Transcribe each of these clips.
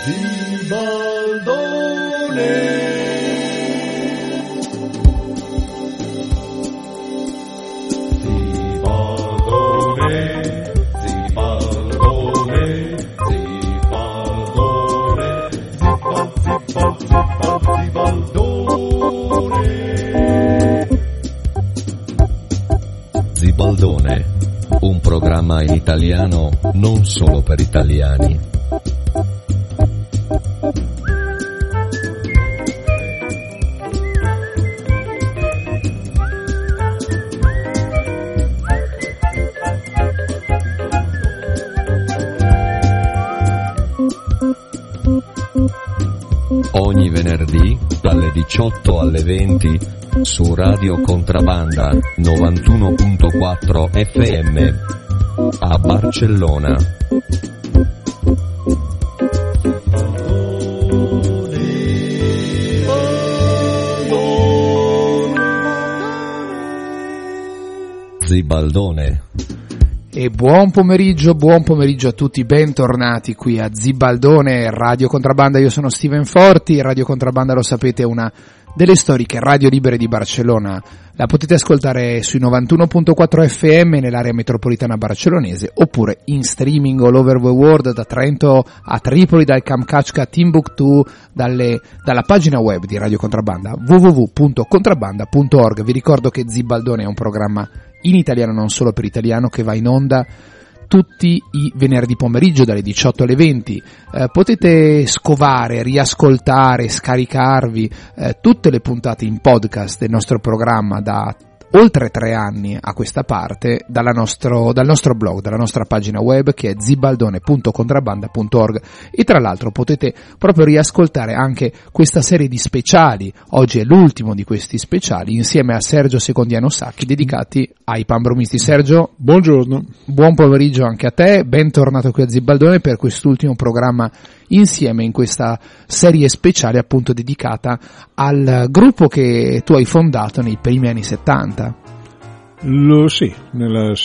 Zibaldone, un programma in italiano non solo per italiani. Ogni venerdì dalle 18 alle 20 su Radio Contrabbanda 91.4 FM a Barcellona. Zibaldone. E buon pomeriggio a tutti, bentornati qui a Zibaldone, Radio Contrabbanda. Io sono Steven Forti. Radio Contrabbanda, lo sapete, è una delle storiche radio libere di Barcellona. La potete ascoltare sui 91.4 FM nell'area metropolitana barcellonese, oppure in streaming all over the world, da Trento a Tripoli, dal Kamchatka a Timbuktu, dalla pagina web di Radio Contrabbanda, www.contrabbanda.org. Vi ricordo che Zibaldone è un programma in italiano, non solo per italiano, che va in onda tutti i venerdì pomeriggio dalle 18 alle 20. Potete scovare, riascoltare, scaricarvi tutte le puntate in podcast del nostro programma da oltre 3 anni a questa parte dal nostro blog, dalla nostra pagina web, che è zibaldone.contrabbanda.org, e tra l'altro potete proprio riascoltare anche questa serie di speciali. Oggi è l'ultimo di questi speciali, insieme a Sergio Secondiano Sacchi, dedicati ai panbromisti. Sergio, buongiorno. Buon pomeriggio anche a te, bentornato qui a Zibaldone per quest'ultimo programma insieme in questa serie speciale, appunto dedicata al gruppo che tu hai fondato nei primi anni 70. Sì, nel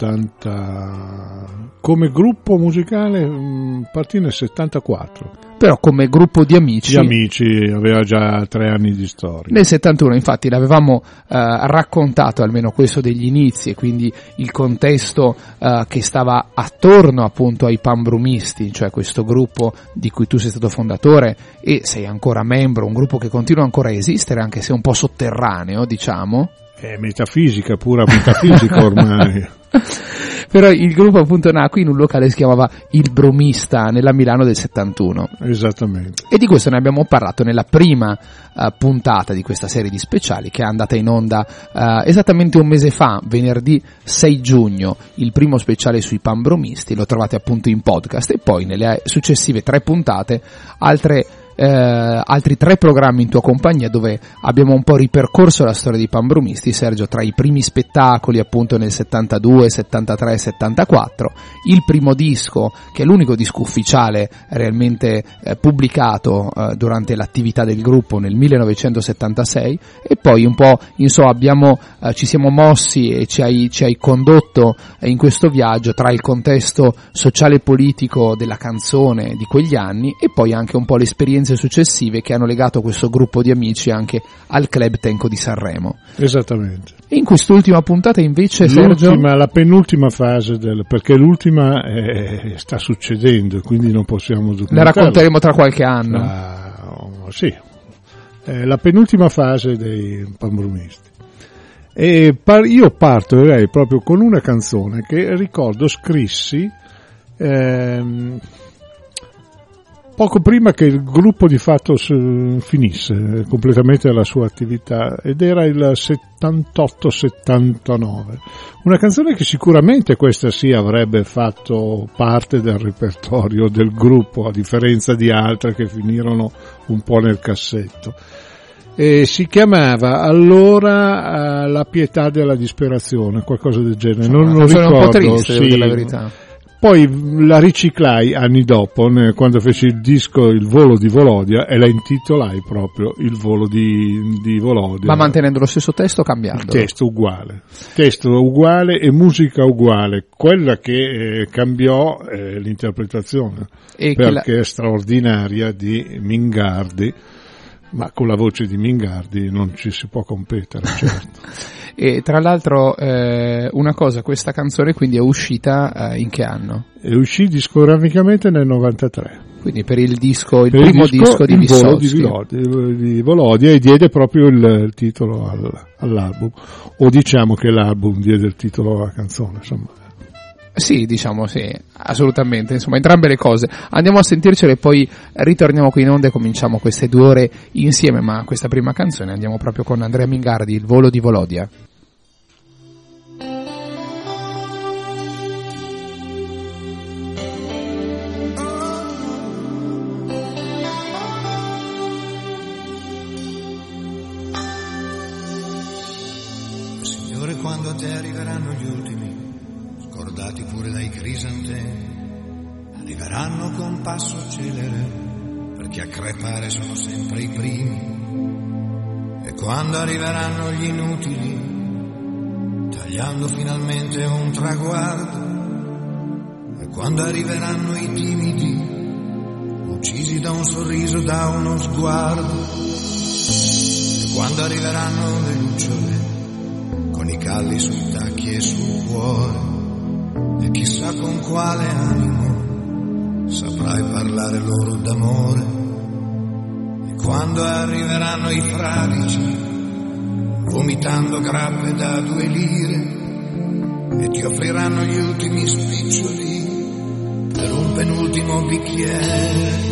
70 come gruppo musicale partì nel 74. Però come gruppo di amici. Di amici, aveva già 3 anni di storia. Nel 71, infatti, l'avevamo raccontato, almeno questo degli inizi, e quindi il contesto che stava attorno appunto ai panbrumisti, cioè questo gruppo di cui tu sei stato fondatore e sei ancora membro, un gruppo che continua ancora a esistere, anche se un po' sotterraneo, diciamo. È metafisica, pura metafisica ormai. Però il gruppo appunto nacque in un locale che si chiamava Il Bromista, nella Milano del 71. Esattamente. E di questo ne abbiamo parlato nella prima puntata di questa serie di speciali, che è andata in onda esattamente un mese fa, venerdì 6 giugno, il primo speciale sui panbromisti. Lo trovate appunto in podcast, e poi nelle successive 3 puntate altri 3 programmi in tua compagnia, dove abbiamo un po' ripercorso la storia dei panbromisti, Sergio, tra i primi spettacoli appunto nel 72, 73, 74, il primo disco, che è l'unico disco ufficiale realmente pubblicato durante l'attività del gruppo nel 1976, e poi un po' insomma ci siamo mossi e ci hai condotto in questo viaggio tra il contesto sociale e politico della canzone di quegli anni, e poi anche un po' l'esperienza successive che hanno legato questo gruppo di amici anche al Club Tenco di Sanremo. Esattamente. E in quest'ultima puntata invece, Sergio, la penultima fase perché l'ultima sta succedendo, quindi non possiamo documentarla. La racconteremo tra qualche anno. Sì, la penultima fase dei panbromisti. E io parto proprio con una canzone che ricordo scrissi poco prima che il gruppo di fatto finisse completamente la sua attività, ed era il 78-79. Una canzone che sicuramente questa sì avrebbe fatto parte del repertorio del gruppo, a differenza di altre che finirono un po' nel cassetto. E si chiamava allora La pietà della disperazione, qualcosa del genere. Non lo ricordo. Un po' triste, sì. devo dire la verità. Poi la riciclai anni dopo, quando feci il disco Il volo di Volodia, e la intitolai proprio Il volo di Volodia. Ma mantenendo lo stesso testo o cambiando? Testo uguale e musica uguale. Quella che cambiò è l'interpretazione, perché è straordinaria, di Mingardi, ma con la voce di Mingardi non ci si può competere, certo. E tra l'altro una cosa, questa canzone quindi è uscita in che anno? È uscita discograficamente nel 93. Quindi per il primo disco di Vysotsky. Di Volodia, e diede proprio il titolo all'album, o diciamo che l'album diede il titolo alla canzone, insomma. Sì, diciamo sì, assolutamente, insomma entrambe le cose. Andiamo a sentircele e poi ritorniamo qui in onda e cominciamo queste 2 ore insieme, ma questa prima canzone andiamo proprio con Andrea Mingardi, Il volo di Volodia. Signore, quando a te arriveranno gli ultimi, scordati pure dai crisantemi, arriveranno con passo celere, perché a crepare sono sempre i primi. E quando arriveranno gli inutili, tagliando finalmente un traguardo, e quando arriveranno i timidi, uccisi da un sorriso, da uno sguardo, e quando arriveranno le lucciole, con i calli sui tacchi e sul cuore, e chissà con quale animo saprai parlare loro d'amore. E quando arriveranno i fradici, vomitando grappe da 2 lire, e ti offriranno gli ultimi spiccioli per un penultimo bicchiere.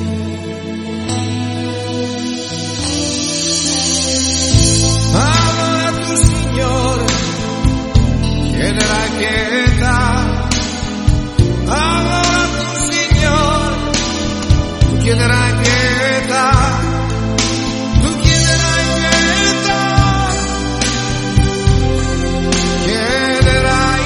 Allora tu, Signore, chiederai pietà. Allora tu, Signore, tu chiederai pietà. Tu chiederai pietà. Chiederai.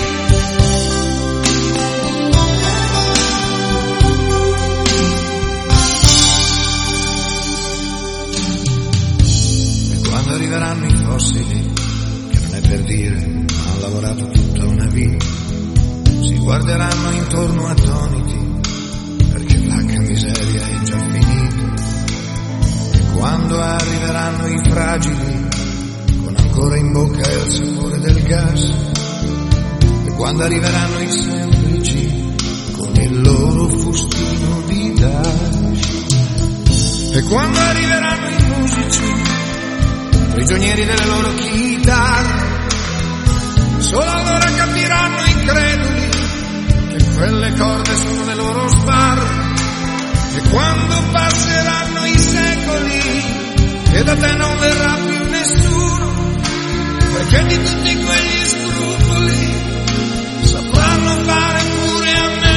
E quando arriveranno i fossili, che non è per dire, hanno lavorato tutta una vita, si guarderanno intorno attoniti, perché flacca miseria è già finita. E quando arriveranno i fragili, con ancora in bocca il sapore del gas, e quando arriveranno i semplici, con il loro fustino di dash, e quando arriveranno i musici, prigionieri delle loro chitarre, solo allora capiranno i creduli che quelle corde sono le loro sbarre. E quando passeranno i secoli e da te non verrà più nessuno, perché di tutti quegli scrupoli sapranno fare pure a me.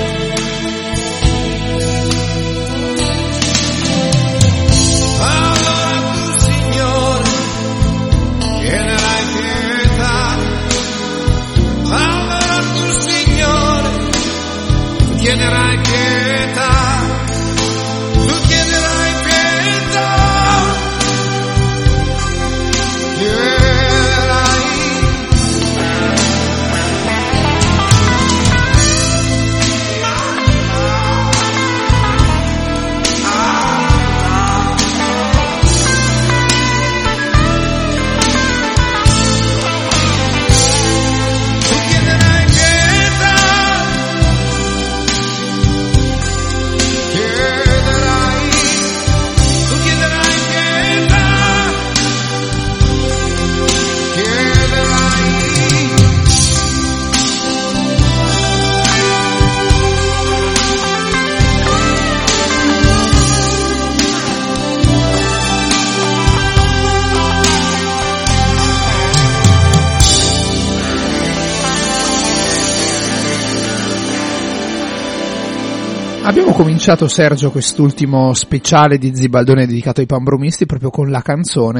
Allora tu, Signore, chiederai pietà. Allora tu, Signore, tu chiederai pietà. Tu chiederai pietà. Abbiamo cominciato, Sergio, quest'ultimo speciale di Zibaldone dedicato ai Pambromisti proprio con la canzone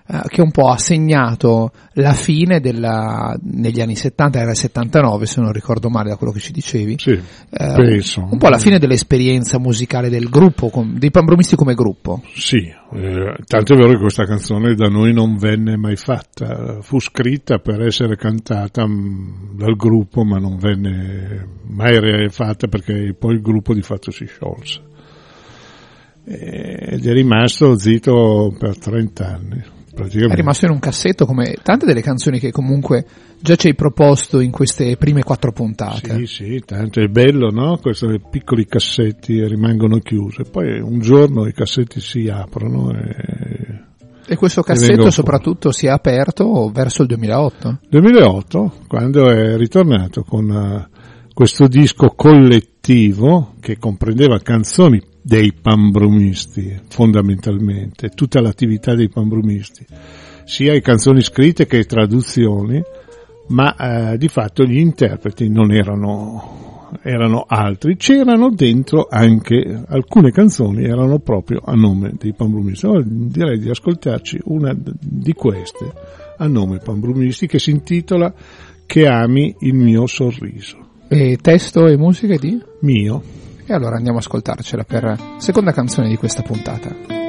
che un po' ha segnato la fine negli anni 70, era il 79 se non ricordo male da quello che ci dicevi, sì, penso. Un po' la fine dell'esperienza musicale del gruppo, dei Pambromisti come gruppo. Sì, tanto è vero che questa canzone da noi non venne mai fatta, fu scritta per essere cantata dal gruppo, ma non venne mai fatta perché poi il gruppo di fatto si sciolse ed è rimasto zitto per 30 anni. È rimasto in un cassetto come tante delle canzoni che comunque già ci hai proposto in queste prime 4 puntate. Sì, tanto è bello, no? Questi piccoli cassetti rimangono chiusi, poi un giorno i cassetti si aprono e questo cassetto soprattutto si è aperto verso il 2008? 2008, quando è ritornato con questo disco collettivo che comprendeva canzoni dei Pambromisti, fondamentalmente, tutta l'attività dei Pambromisti, sia le canzoni scritte che le traduzioni, ma di fatto gli interpreti non erano altri, c'erano dentro anche alcune canzoni, erano proprio a nome dei Pambromisti. Allora, direi di ascoltarci una di queste a nome Pambromisti che si intitola Che ami il mio sorriso. E testo e musica di? Mio. E allora andiamo a ascoltarcela per seconda canzone di questa puntata.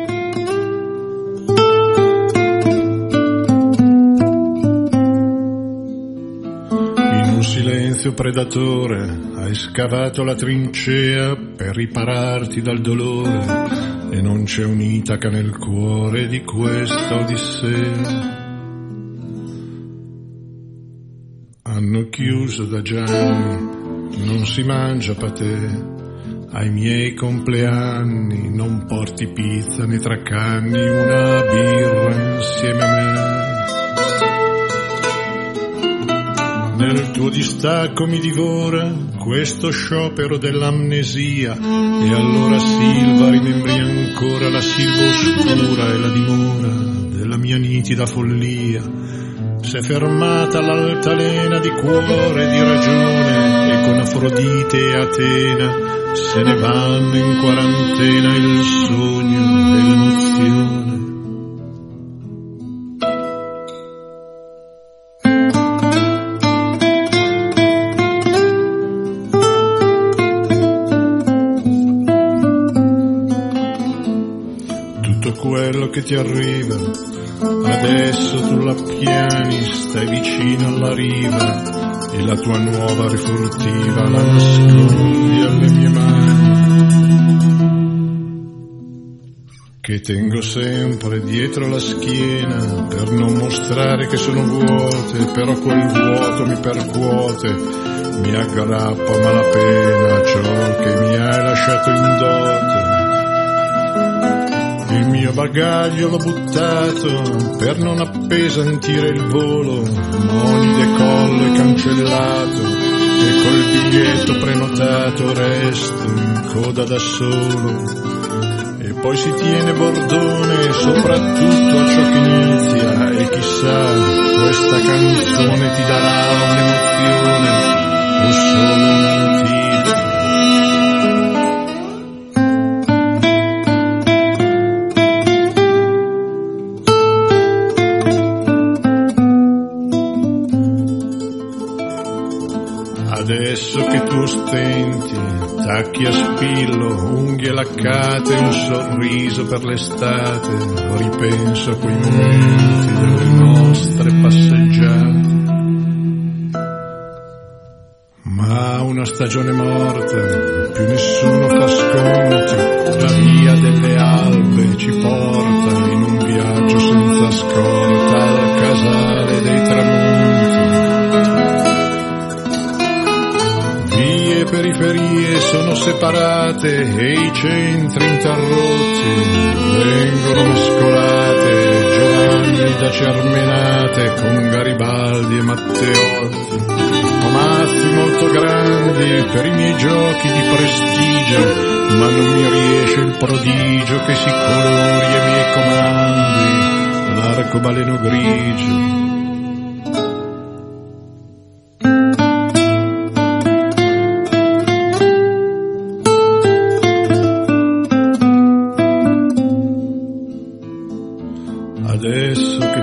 In un silenzio predatore hai scavato la trincea per ripararti dal dolore e non c'è un'Itaca nel cuore di questa odissea. Hanno chiuso da Gianni, non si mangia patè. Ai miei compleanni non porti pizza né traccanni, una birra insieme a me. Nel tuo distacco mi divora questo sciopero dell'amnesia e allora Silva rimembri ancora la Silva oscura e la dimora della mia nitida follia. S'è fermata l'altalena di cuore e di ragione e con Afrodite e Atena se ne vanno in quarantena il sogno e l'emozione. Tutto quello che ti arriva, adesso tu la piani, stai vicino alla riva e la tua nuova rifurtiva la nascondi alle mie mani, che tengo sempre dietro la schiena per non mostrare che sono vuote, però quel vuoto mi percuote, mi aggrappa a malapena ciò che mi hai lasciato in dote. Il mio bagaglio l'ho buttato per non appesantire il volo, ma ogni decollo è cancellato e col biglietto prenotato resto in coda da solo. E poi si tiene bordone soprattutto a ciò che inizia e chissà, questa canzone ti darà un'emozione o solo un motivo. Adesso che tu ostenti tacchi a spillo, unghie laccate, un sorriso per l'estate, ripenso a quei momenti delle nostre passeggiate. Ma una stagione morta, più nessuno fa sconti, la via delle Alpe ci porta in un viaggio senza scorta al casale dei tramonti. Vie e periferie sono separate e i centri interrotti vengono mescolate, Giovanni da Cermenate con Garibaldi e Matteotti, omazzi molto grandi per i miei giochi di prestigio, ma non mi riesce il prodigio che si colori ai miei comandi l'arcobaleno grigio. Adesso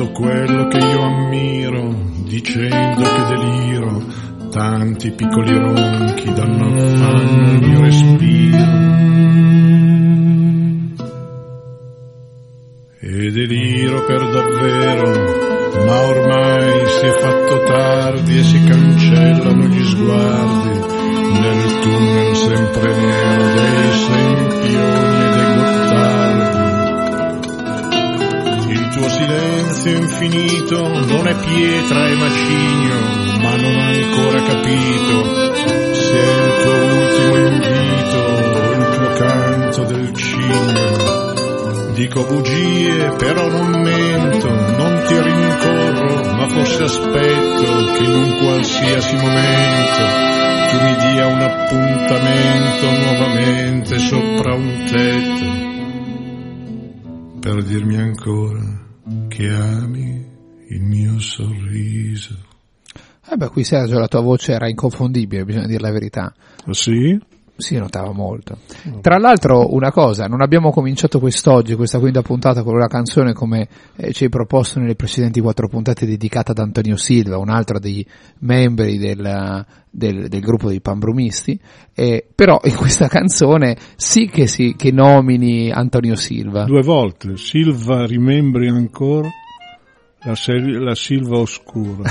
tutto quello che io ammiro, dicendo che deliro, tanti piccoli ronchi danno affanno il mio respiro. E deliro per davvero, ma ormai si è fatto tardi e si cancellano gli sguardi nel tunnel sempre nero dei sempioni e dei gottardi. Il tuo silenzio infinito non è pietra e macigno, ma non ho ancora capito se è il tuo ultimo invito o il tuo canto del cigno. Dico bugie, però non mento, non ti rincorro, ma forse aspetto che in un qualsiasi momento tu mi dia un appuntamento nuovamente sopra un tetto, per dirmi ancora che ami il mio sorriso. Qui Sergio, la tua voce era inconfondibile, bisogna dire la verità. Sì? Si notava molto. Tra l'altro, una cosa, non abbiamo cominciato quest'oggi, questa quinta puntata, con una canzone come ci hai proposto nelle precedenti 4 puntate, dedicata ad Antonio Silva, un altro dei membri del gruppo dei Pambrumisti, però in questa canzone sì che nomini Antonio Silva. 2 volte, Silva rimembri ancora la Silva oscura.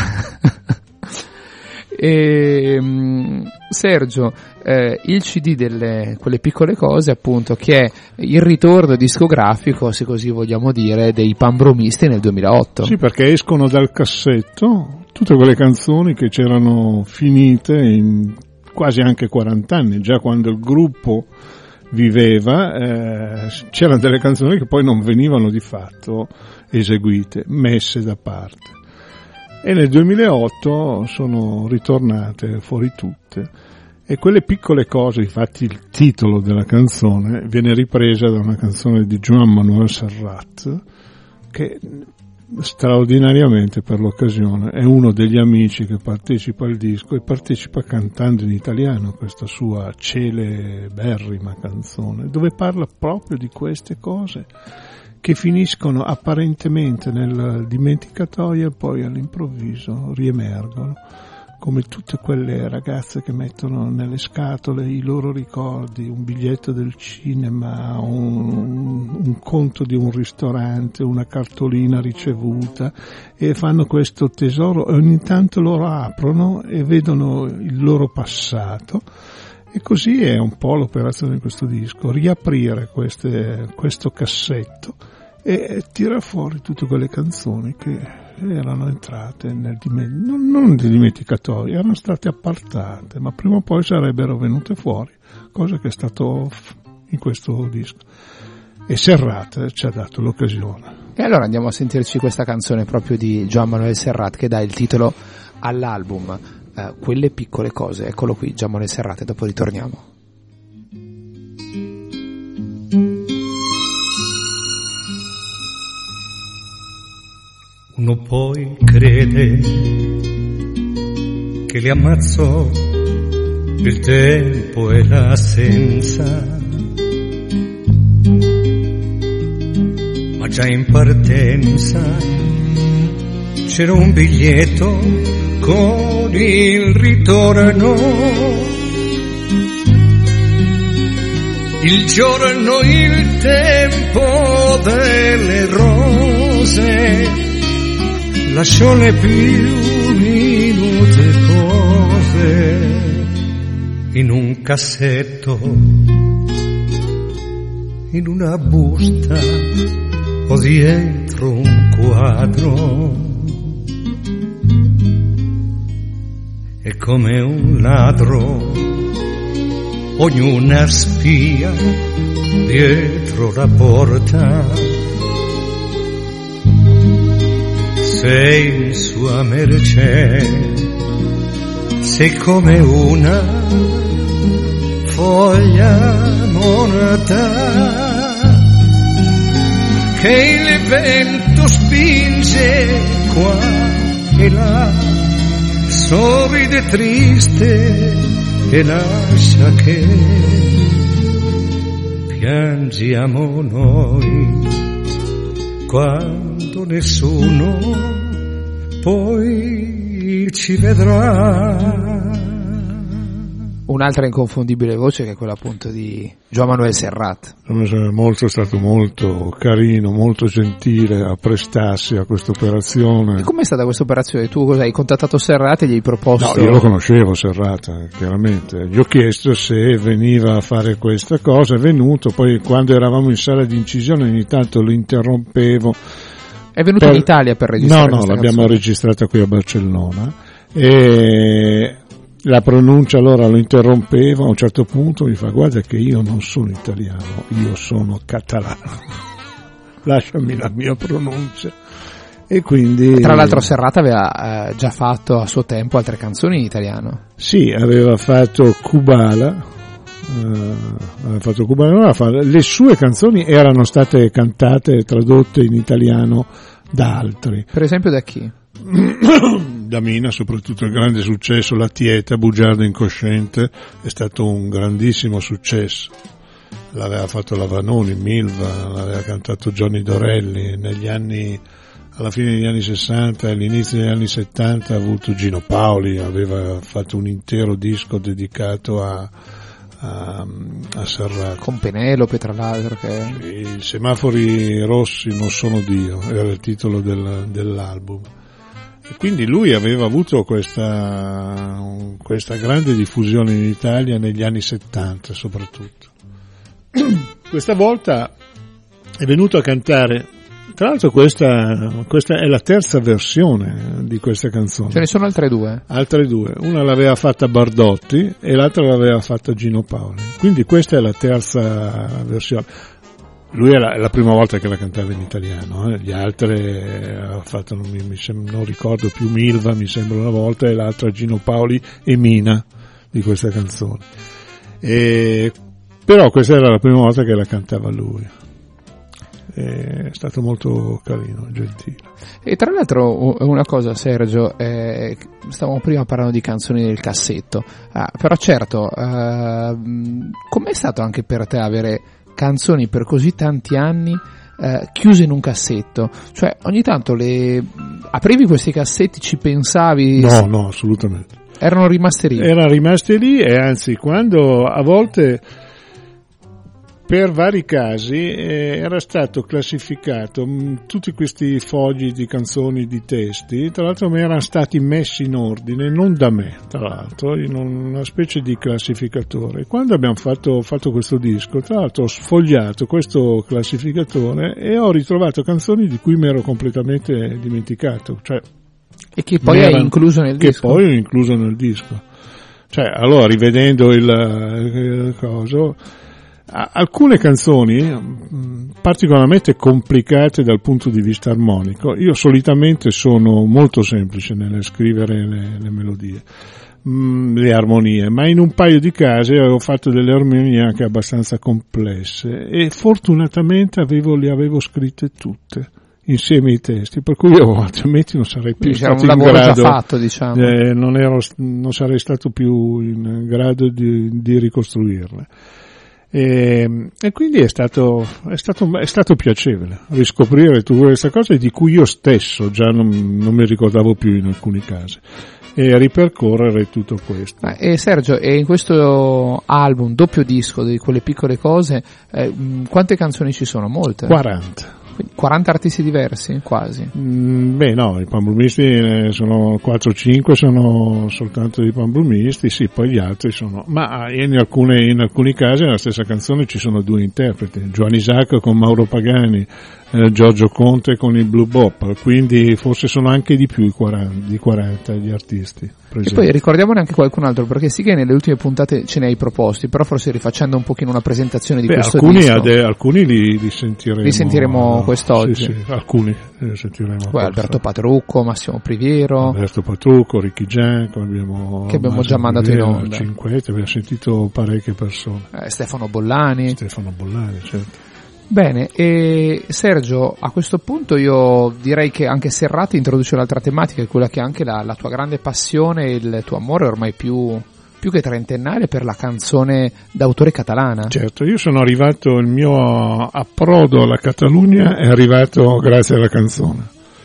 Sergio, il CD quelle piccole cose, appunto, che è il ritorno discografico, se così vogliamo dire, dei Pambrumisti nel 2008. Sì, perché escono dal cassetto tutte quelle canzoni che c'erano finite in quasi anche 40 anni, già quando il gruppo viveva, c'erano delle canzoni che poi non venivano di fatto eseguite, messe da parte. E nel 2008 sono ritornate fuori tutte, e quelle piccole cose, infatti il titolo della canzone viene ripresa da una canzone di Joan Manuel Serrat, che straordinariamente per l'occasione è uno degli amici che partecipa al disco, e partecipa cantando in italiano questa sua celeberrima canzone, dove parla proprio di queste cose che finiscono apparentemente nel dimenticatoio e poi all'improvviso riemergono, come tutte quelle ragazze che mettono nelle scatole i loro ricordi, un biglietto del cinema, un conto di un ristorante, una cartolina ricevuta, e fanno questo tesoro, e ogni tanto loro aprono e vedono il loro passato. E così è un po' l'operazione di questo disco, riaprire questo cassetto e tirare fuori tutte quelle canzoni che erano entrate non nel dimenticatoio, erano state appartate, ma prima o poi sarebbero venute fuori, cosa che è stato in questo disco. E Serrat ci ha dato l'occasione. E allora andiamo a sentirci questa canzone proprio di Joan Manuel Serrat, che dà il titolo all'album. Quelle piccole cose. Eccolo qui, Joan Manuel Serrat, e dopo ritorniamo. Uno poi crede che li ammazzò il tempo e l'assenza, ma già in partenza c'era un biglietto con il ritorno, il giorno, il tempo delle rose, lasciò le più minute cose in un cassetto, in una busta o dietro un quadro. E come un ladro ognuna spia dietro la porta, sei in sua mercé, sei come una foglia morta che il vento spinge qua e là, sorride triste e lascia che piangiamo noi quando quando nessuno poi ci vedrà. Un'altra inconfondibile voce che è quella appunto di Joan Manuel Serrat. È stato molto carino, molto gentile a prestarsi a questa operazione. E com'è stata questa operazione? Tu cosa hai contattato Serrat e gli hai proposto? No, io lo conoscevo Serrat, chiaramente. Gli ho chiesto se veniva a fare questa cosa, è venuto, poi quando eravamo in sala di incisione ogni tanto lo interrompevo. È venuto in Italia per registrare? No, l'abbiamo registrata qui a Barcellona e la pronuncia allora lo interrompevo, a un certo punto mi fa: guarda che io non sono italiano, io sono catalano, lasciami la mia pronuncia. E quindi, tra l'altro Serrat aveva già fatto a suo tempo altre canzoni in italiano. Sì, aveva fatto Kubala, le sue canzoni erano state cantate e tradotte in italiano da altri. Per esempio da chi? Da Mina, soprattutto il grande successo La Tieta, Bugiardo incosciente, è stato un grandissimo successo. L'aveva fatto la Vanoni, Milva, l'aveva cantato Johnny Dorelli alla fine degli anni 60 e all'inizio degli anni 70 ha avuto Gino Paoli, aveva fatto un intero disco dedicato a Serrat. Con Penelope, tra l'altro, che I semafori rossi non sono Dio, era il titolo dell'album. E quindi lui aveva avuto questa grande diffusione in Italia negli anni 70 soprattutto. Questa volta è venuto a cantare, tra l'altro questa è la terza versione di questa canzone. Ce ne sono altre due? Altre due, una l'aveva fatta Bardotti e l'altra l'aveva fatta Gino Paoli, quindi questa è la terza versione. Lui è la prima volta che la cantava in italiano, gli altri ha fatto, non ricordo più, Milva mi sembra una volta e l'altra Gino Paoli e Mina di questa canzone. Però questa era la prima volta che la cantava lui. È stato molto carino, gentile. E tra l'altro una cosa, Sergio, stavamo prima parlando di canzoni del cassetto, però certo, com'è stato anche per te avere canzoni per così tanti anni chiuse in un cassetto? Cioè ogni tanto aprivi questi cassetti, ci pensavi? No, assolutamente. Erano rimasti lì? Erano rimasti lì, e anzi quando a volte per vari casi era stato classificato tutti questi fogli di canzoni, di testi, tra l'altro mi erano stati messi in ordine, non da me, tra l'altro, in una specie di classificatore. Quando abbiamo fatto questo disco, tra l'altro ho sfogliato questo classificatore e ho ritrovato canzoni di cui mi ero completamente dimenticato, cioè, e che poi hai incluso nel disco? Che poi ho incluso nel disco. Cioè, allora, rivedendo il coso, alcune canzoni particolarmente complicate dal punto di vista armonico, io solitamente sono molto semplice nelle scrivere le melodie, le armonie, ma in un paio di casi avevo fatto delle armonie anche abbastanza complesse e fortunatamente le avevo scritte tutte insieme ai testi, per cui io altrimenti non sarei più stato in grado, già fatto, diciamo. Non sarei stato più in grado di ricostruirle. E quindi è stato piacevole riscoprire tutte queste cose di cui io stesso già non mi ricordavo più in alcuni casi, e ripercorrere tutto questo. E Sergio, e in questo album, doppio disco di quelle piccole cose, quante canzoni ci sono? Molte? 40. 40 artisti diversi, quasi? Beh no, i Panblumisti sono 4-5, sono soltanto i Panblumisti, sì, poi gli altri sono, ma in alcuni casi nella stessa canzone ci sono due interpreti, Giovanni Isaac con Mauro Pagani, Giorgio Conte con il Blue Bop, quindi forse sono anche di più di 40 gli artisti presenti. E poi ricordiamone anche qualcun altro, perché sì che nelle ultime puntate ce ne hai proposti, però forse rifacendo un pochino una presentazione di questo disco. Alcuni li sentiremo. Li sentiremo quest'oggi. Sì, alcuni li sentiremo. Poi Alberto Patrucco, Massimo Priviero. Alberto Patrucco, Ricky Gianco, che abbiamo già mandato in onda. Cinquette, abbiamo sentito parecchie persone. Stefano Bollani, certo. Bene, e Sergio, a questo punto io direi che anche Serrat introduce un'altra tematica, quella che è anche la tua grande passione e il tuo amore ormai più più che trentennale per la canzone d'autore catalana. Certo, io sono arrivato, il mio approdo alla Catalogna è arrivato grazie alla canzone.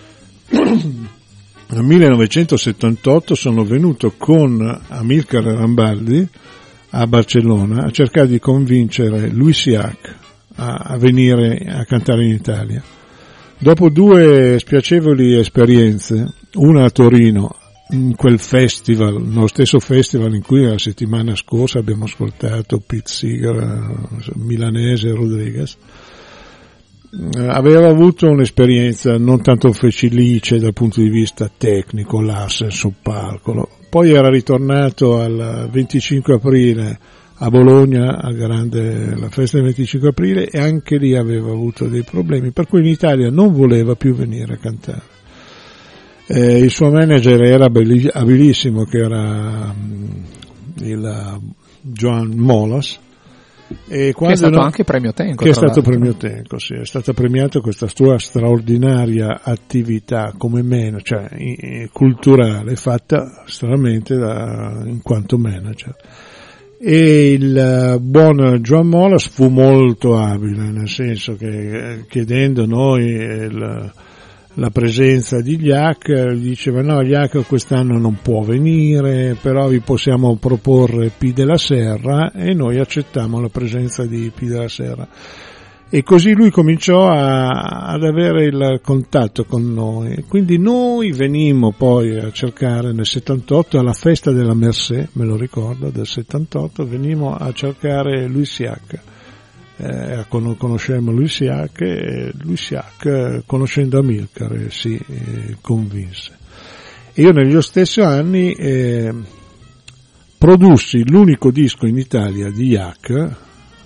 Nel 1978 sono venuto con Amilcar Rambaldi a Barcellona a cercare di convincere Luis Llach a venire a cantare in Italia. Dopo 2 spiacevoli esperienze, una a Torino, in quel festival, nello stesso festival in cui la settimana scorsa abbiamo ascoltato Pete Seeger, Milanese e Rodriguez, aveva avuto un'esperienza non tanto felice dal punto di vista tecnico, Larsen sul palco. Poi era ritornato al 25 aprile a Bologna, la festa del 25 aprile, e anche lì aveva avuto dei problemi, per cui in Italia non voleva più venire a cantare. Il suo manager era abilissimo, che era il Joan Molas, e che è stato anche premio Tenco. Che è stato premio Tenco, sì, è stata premiata questa sua straordinaria attività come manager, culturale, fatta stranamente in quanto manager. E il buon Joan Molas fu molto abile, nel senso che chiedendo noi la presenza di Llach, diceva no, Llach quest'anno non può venire, però vi possiamo proporre Pi della Serra, e noi accettammo la presenza di Pi della Serra. E così lui cominciò ad avere il contatto con noi, quindi noi venimmo poi a cercare nel 78 alla festa della Mercé, me lo ricordo, del 78, venimmo a cercare Luis Llach. Conoscemmo Luis Llach, e Luis Llach, conoscendo Amilcar, si convinse. E io negli stessi anni produssi l'unico disco in Italia di Llach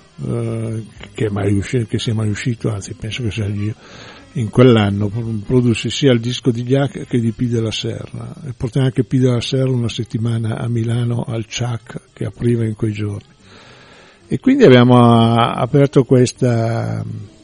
che sia mai uscito, anzi penso che sia io. In quell'anno produssi sia il disco di Llach che di Pi della Serra, e portai anche Pi della Serra una settimana a Milano al CHAC, che apriva in quei giorni. E quindi abbiamo aperto questa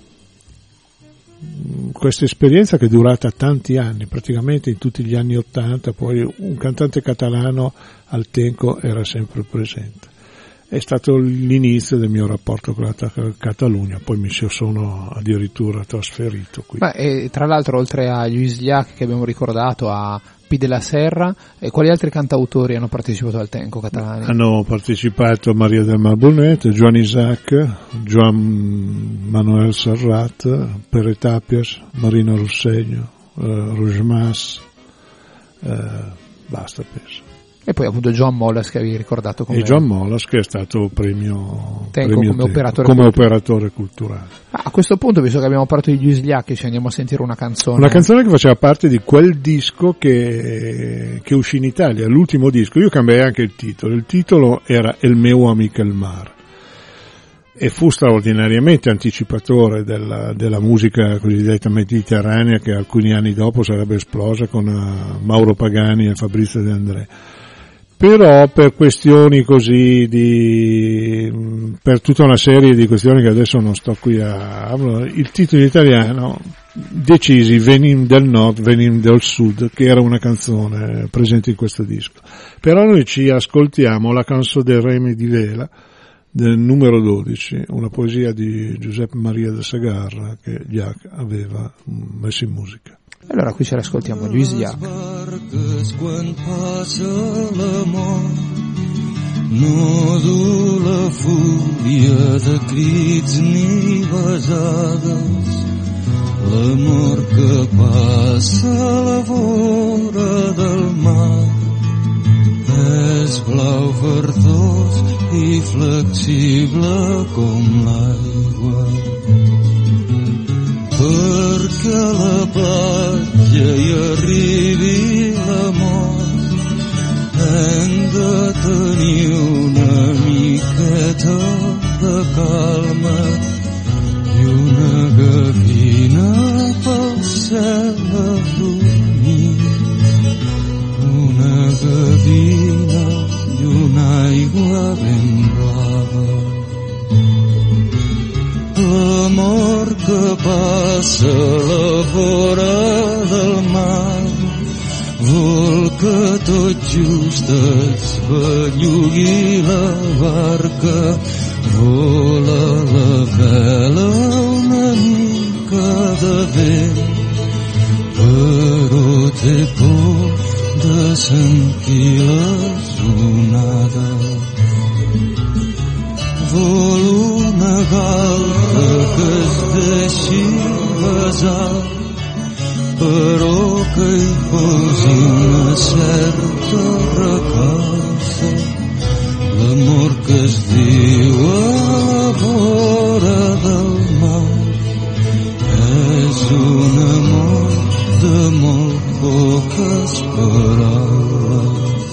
esperienza che è durata tanti anni, praticamente in tutti gli anni '80, poi un cantante catalano al Tenco era sempre presente. È stato l'inizio del mio rapporto con la Catalogna, poi mi sono addirittura trasferito qui. E tra l'altro, oltre a Luis Llach che abbiamo ricordato, a Pi della Serra, quali altri cantautori hanno partecipato al Tenco catalano? Hanno partecipato Maria del Mar Bonet, Joan Isaac, Joan Manuel Serrat, Pere Tapias, Marina Rossegno, Roger Mas, basta penso. E poi appunto Joan Molas, che avevi ricordato come... E Joan Molas, che è stato premio Tenco come operatore culturale. A questo punto, visto che abbiamo parlato di Luis Llach, ci andiamo a sentire una canzone. Una canzone che faceva parte di quel disco che uscì in Italia, l'ultimo disco. Io cambiai anche il titolo era El meu amic el mar. E fu straordinariamente anticipatore della musica cosiddetta mediterranea, che alcuni anni dopo sarebbe esplosa con Mauro Pagani e Fabrizio De André. Però per questioni così per tutta una serie di questioni che adesso non sto qui il titolo italiano decisi Venim del Nord, Venim del Sud, che era una canzone presente in questo disco. Però noi ci ascoltiamo la Cançó de Remi di Vela, del numero 12, una poesia di Giuseppe Maria de Sagarra che Llach aveva messo in musica. Allora qui ce l'ascoltiamo, Luis Llach. Quan passa l'amor no du la fúria de crits ni besades, l'amor que passa a la vora del mar és blau verdós i flexible com l'aigua, perquè a la platja hi arribi l'amor hem de tenir una miqueta de calma i una gavina pel cel a dormir, una gavina i una aigua ben blava. L'amor que passa a la vora del mar vol que tot just es belllugui la barca, vola la vela una mica de vent, però té por de sentir les onades. Vol una galta que es deixi besar, però que hi posi una certa recalça. L'amor que es diu a la vora del mar és un amor de molt poques paraules.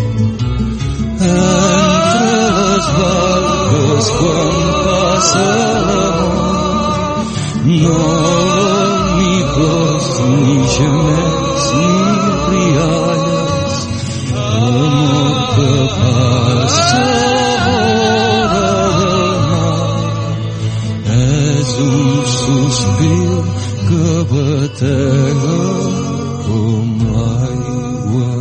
Entre les barques quan passa l'amor no vol ni plors ni gemets ni rialles. L'amor que passa a la vora del mar és un sospir que batega com l'aigua.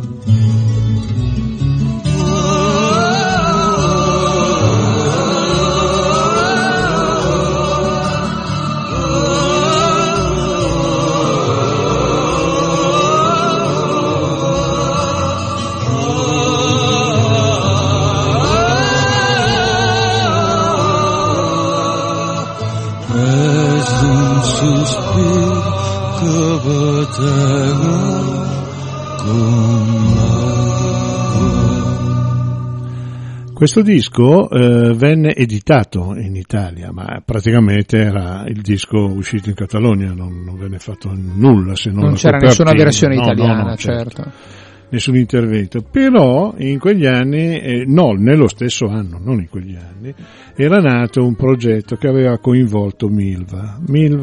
Questo disco venne editato in Italia, ma praticamente era il disco uscito in Catalogna, non venne fatto nulla se non c'era nessuna versione italiana, no, certo. Nessun intervento, però in quegli anni, nello stesso anno, non in quegli anni, era nato un progetto che aveva coinvolto Milva,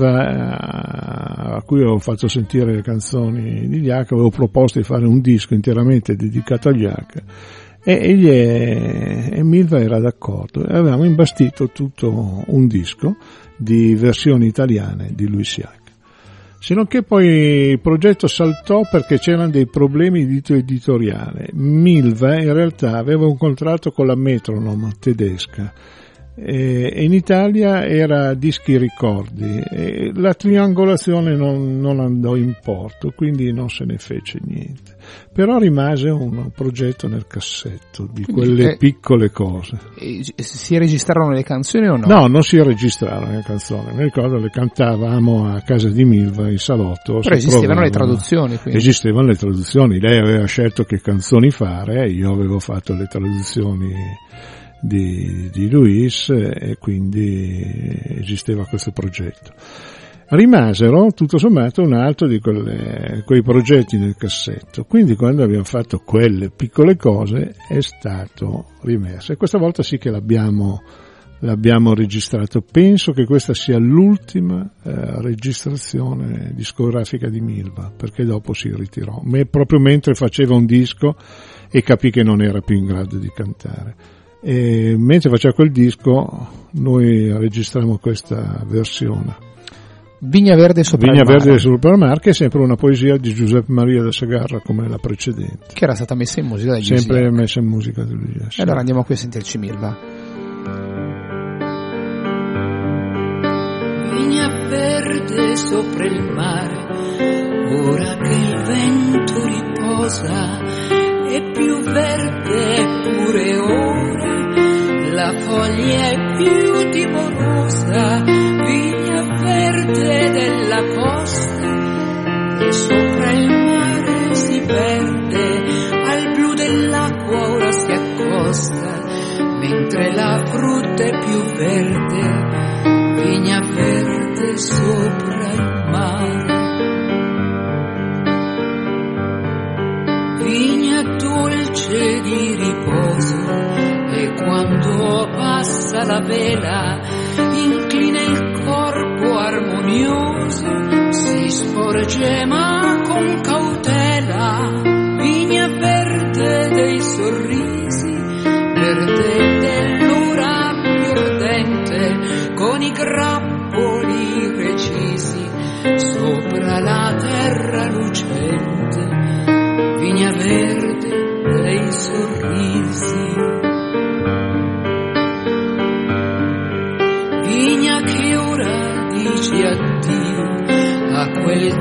a cui avevo fatto sentire le canzoni di Jac, avevo proposto di fare un disco interamente dedicato a Jac, e Milva era d'accordo, e avevamo imbastito tutto un disco di versioni italiane di Louis Jac. Se non che poi il progetto saltò perché c'erano dei problemi di editoriale. Milva in realtà aveva un contratto con la Metronome tedesca e in Italia era Dischi Ricordi, e la triangolazione non andò in porto, quindi non se ne fece niente. Però rimase un progetto nel cassetto di quelle piccole cose. Si registrarono le canzoni o no? No, non si registrarono le canzoni, mi ricordo le cantavamo a casa di Milva in salotto. Però esistevano le traduzioni, quindi. Esistevano le traduzioni, lei aveva scelto che canzoni fare, io avevo fatto le traduzioni di Luis, e quindi esisteva questo progetto. Rimasero tutto sommato un altro di quei progetti nel cassetto, quindi quando abbiamo fatto quelle piccole cose è stato rimesso, e questa volta sì che l'abbiamo registrato. Penso che questa sia l'ultima registrazione discografica di Milva, perché dopo si ritirò, proprio mentre faceva un disco e capì che non era più in grado di cantare. E mentre faceva quel disco noi registrammo questa versione. Vigna Verde sopra il mare, che è sempre una poesia di Giuseppe Maria da Segarra come la precedente, che era stata messa in musica da Luis sempre Jac. Messa in musica da Luis Jac. E allora andiamo qui a sentirci Milva. Vigna verde sopra il mare, ora che il vento riposa, è più verde eppure ora la foglia è più timorosa. Vigna verde della costa e sopra il mare si perde, al blu dell'acqua ora si accosta, mentre la frutta è più verde. Vigna verde sopra il mare, vigna dolce di riposo, e quando passa la vela inclina il corpo armonioso, si sporge ma con cautela. Vigna verde dei sorrisi, verde dell'ora più ardente, con i grappoli recisi sopra la terra lucente. Vigna verde dei sorrisi.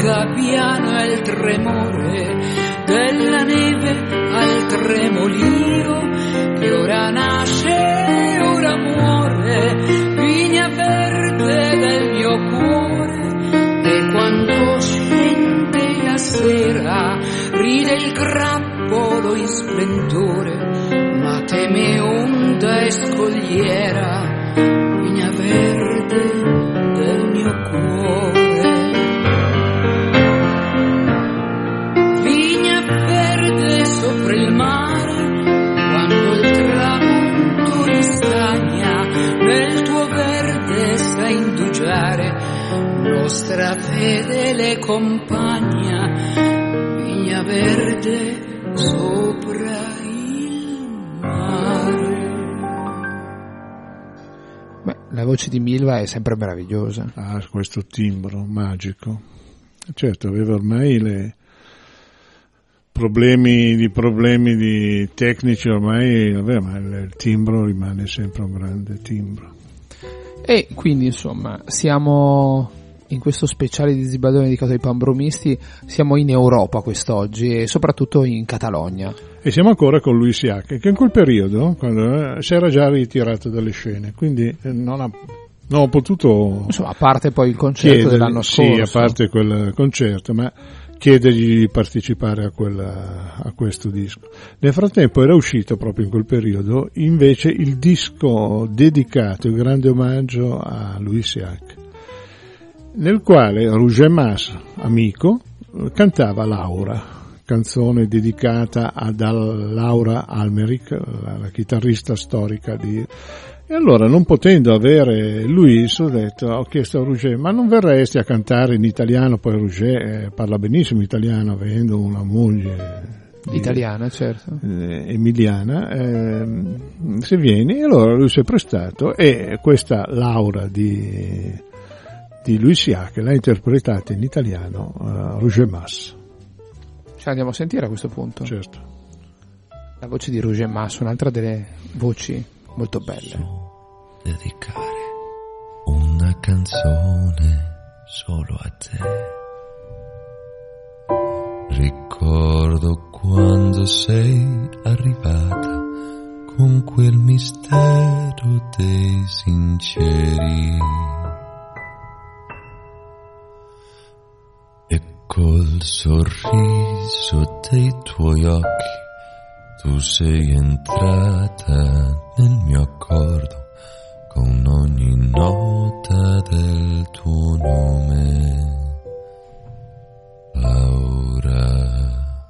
arriva piano il tremore della neve al tremolio che ora nasce, ora muore, vigna verde del mio cuore. E quando scende la sera ride il grappolo in splendore, ma teme onda e scogliera, vigna verde del mio cuore. Vigna verde sopra il mare, quando il tramonto ristagna, nel tuo verde sa indugiare, nostra fedele compagna, vigna verde sopra il mare. Beh, la voce di Milva è sempre meravigliosa. Ah, questo timbro magico. Certo, aveva ormai le problemi di tecnici ormai, vabbè, ma il timbro rimane sempre un grande timbro. E quindi insomma siamo in questo speciale di Zibaldone dedicato ai pambromisti, siamo in Europa quest'oggi e soprattutto in Catalogna. E siamo ancora con Louis Siac, che in quel periodo quando si era già ritirato dalle scene, quindi non ho potuto, insomma, a parte poi il concerto dell'anno scorso. Sì, a parte quel concerto, ma chiedergli di partecipare a questo disco. Nel frattempo era uscito proprio in quel periodo invece il disco dedicato, il grande omaggio a Louis Siac, nel quale Roger Mas, amico, cantava Laura, canzone dedicata a Laura Almeric, la chitarrista storica di... E allora, non potendo avere Luis, ho chiesto a Roger, ma non verresti a cantare in italiano? Poi Roger parla benissimo italiano, avendo una moglie italiana, certo, emiliana, se vieni. E allora lui si è prestato, e questa Laura di Louis Siac l'ha interpretata in italiano Roger Mas. Ci andiamo a sentire a questo punto. Certo. La voce di Roger Mas, un'altra delle voci molto belle. Dedicare una canzone solo a te. Ricordo quando sei arrivata con quel mistero dei sinceri e col sorriso dei tuoi occhi. Tu sei entrata nel mio accordo con ogni nota del tuo nome, Laura.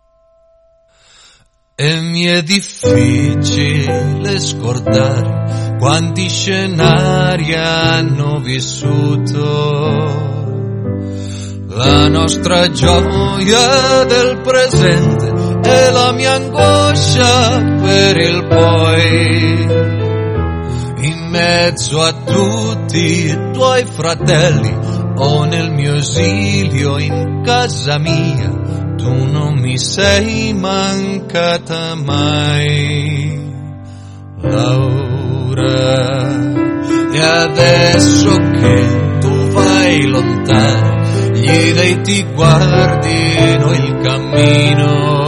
E mi è difficile scordare quanti scenari hanno vissuto, la nostra gioia del presente e la mia angoscia per il poi. In mezzo a tutti i tuoi fratelli o nel mio esilio in casa mia, tu non mi sei mancata mai, Laura. E adesso che tu vai lontano, gli dei ti guardino il cammino,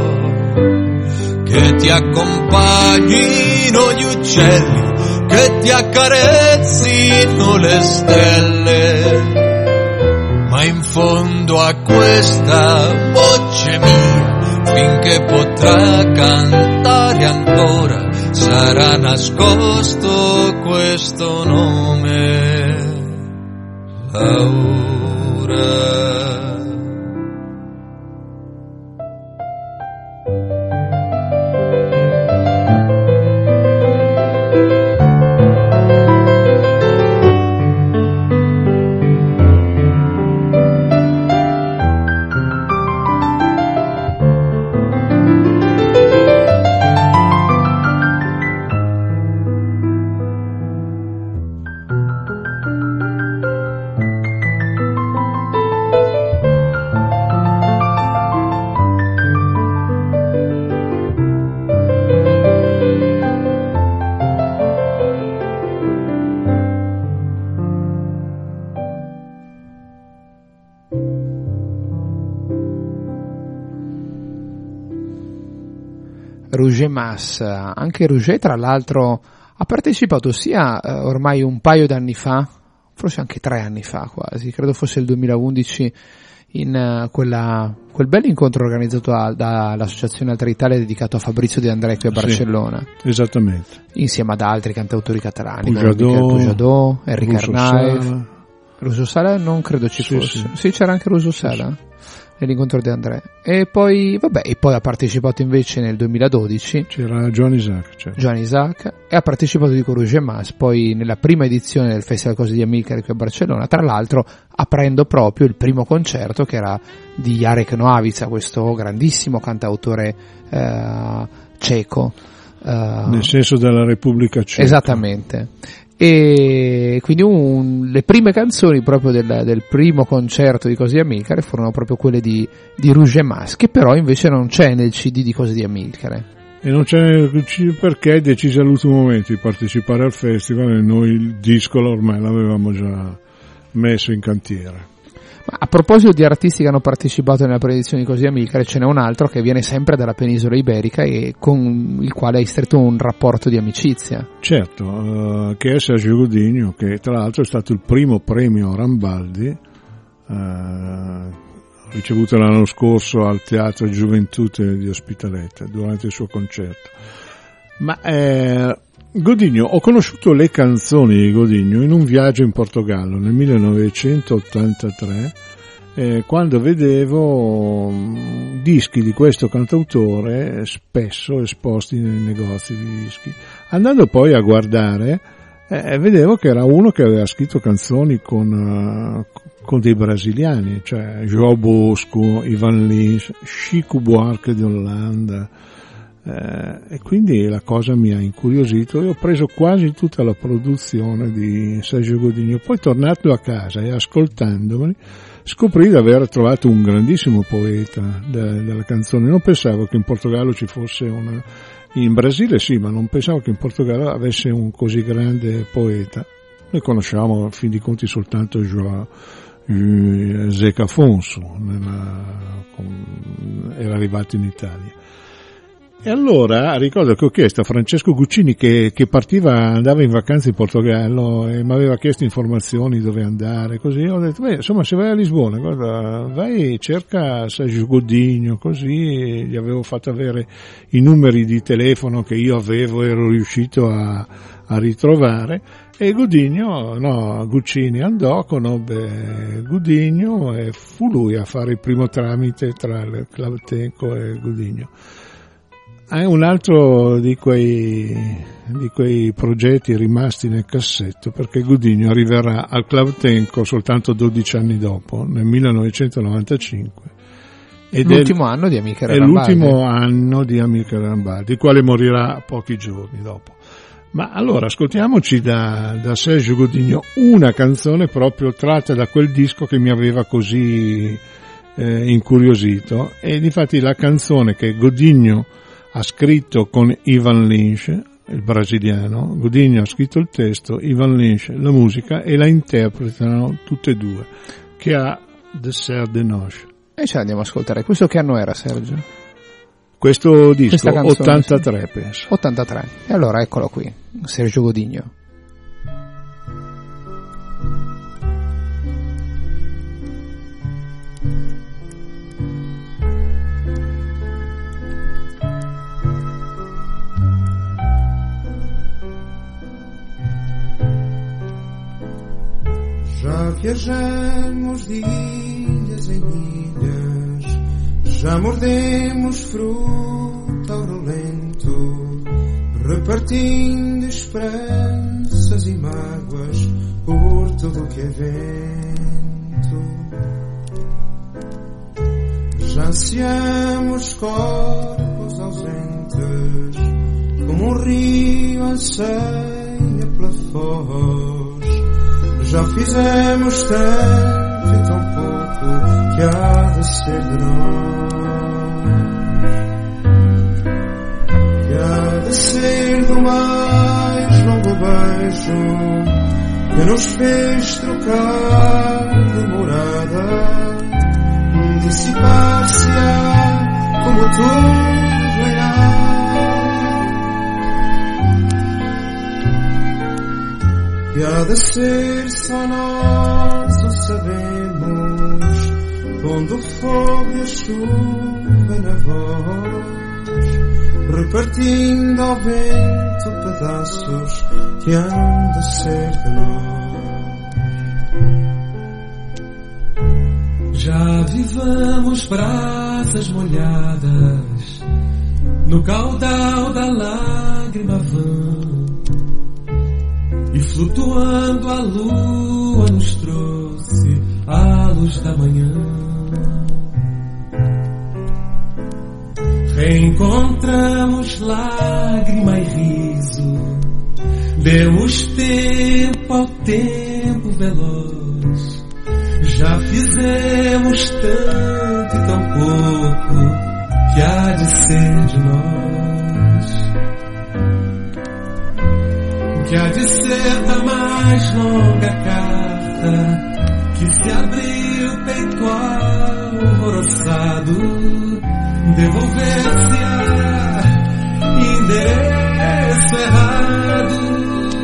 che ti accompagnino gli uccelli, che ti accarezzino le stelle, ma in fondo a questa voce mia, finché potrà cantare ancora, sarà nascosto questo nome, Laura. Roger Mas. Anche Roger, tra l'altro, ha partecipato sia ormai un paio d'anni fa, forse anche 3 anni fa quasi, credo fosse il 2011, in quel bel incontro organizzato dall'Associazione Altra Italia dedicato a Fabrizio De André qui a Barcellona. Sì, esattamente. Insieme ad altri cantautori catalani, Pujadó, Enrique Arnaiz. Russo Sala non credo ci fosse. Sì, c'era anche Russo Sala nell'incontro di André. E poi ha partecipato invece nel 2012. C'era Joan Isaac. Certo. Joan Isaac, e ha partecipato di Roger Mas poi nella prima edizione del Festival Cose di Amilcare qui a Barcellona, tra l'altro aprendo proprio il primo concerto, che era di Jarek Noavica, questo grandissimo cantautore ceco. Nel senso della Repubblica Ceca. Esattamente. E quindi le prime canzoni proprio del primo concerto di Cose di Amilcare furono proprio quelle di Roger Mas, che però invece non c'è nel CD di Cose di Amilcare. E non c'è nel CD perché decise all'ultimo momento di partecipare al festival, e noi il disco ormai l'avevamo già messo in cantiere. Ma a proposito di artisti che hanno partecipato nella preedizione di Cose di Amilcare, ce n'è un altro che viene sempre dalla penisola iberica e con il quale hai stretto un rapporto di amicizia. Certo, che è Sergio Godinho, che tra l'altro è stato il primo premio Rambaldi, ricevuto l'anno scorso al Teatro Gioventute di Ospitaletto durante il suo concerto. Ma Godinho, ho conosciuto le canzoni di Godinho in un viaggio in Portogallo nel 1983, quando vedevo dischi di questo cantautore spesso esposti nei negozi di dischi. Andando poi a guardare, vedevo che era uno che aveva scritto canzoni con dei brasiliani, cioè João Bosco, Ivan Lins, Chico Buarque di Holanda. E quindi la cosa mi ha incuriosito e ho preso quasi tutta la produzione di Sergio Godinho. Poi, tornato a casa e ascoltandomeli, scoprì di aver trovato un grandissimo poeta della canzone. Non pensavo che in Portogallo ci fosse in Brasile sì, ma non pensavo che in Portogallo avesse un così grande poeta. Noi conosciamo a fin di conti soltanto Zeca Afonso, era arrivato in Italia. E allora ricordo che ho chiesto a Francesco Guccini, che andava in vacanza in Portogallo e mi aveva chiesto informazioni dove andare, così ho detto, insomma, se vai a Lisbona, guarda, vai, cerca Sergio Godinho, così gli avevo fatto avere i numeri di telefono che io ero riuscito a ritrovare, e Guccini andò, conobbe Godinho e fu lui a fare il primo tramite tra il Clavtenco e Godinho. È un altro di quei progetti rimasti nel cassetto, perché Godinho arriverà al Clavtenco soltanto 12 anni dopo, nel 1995. L'ultimo anno di Amilcare Rambaldi. È l'ultimo anno di Amilcare Rambaldi, il quale morirà pochi giorni dopo. Ma allora ascoltiamoci da Sergio Godinho una canzone proprio tratta da quel disco che mi aveva così incuriosito, e difatti la canzone che Godinho ha scritto con Ivan Lins, il brasiliano. Godinho ha scritto il testo, Ivan Lins la musica, e la interpretano tutte e due, che ha The Ser de Noche. E ce l'andiamo a ascoltare. Questo che anno era, Sergio? Questo disco, canzone, 83 penso. 83. E allora eccolo qui, Sergio Godinho. Já viajamos de ilhas em ilhas, já mordemos fruta ao relento, repartindo esperanças e mágoas por tudo que é vento. Já ansiamos corpos ausentes, como um rio anseia pela foz. Já fizemos tanto e tão pouco que há de ser de nós, que há de ser do mais longo beijo que nos fez trocar de morada, dissipar-se-á como tudo em nada. que há de ser só nós o sabemos, pondo o fogo e a chuva na voz, repartindo ao vento pedaços que hão de ser de nós. Já avivamos praças molhadas no caudal da lágrima vã, e flutuando a lua nos trouxe a luz da manhã. Reencontramos lágrima e riso, demos tempo ao tempo veloz. Já fizemos tanto e tão pouco que há de ser de nós, que há de ser da mais longa carta que se abriu peito alvoroçado, devolver-se a endereço errado,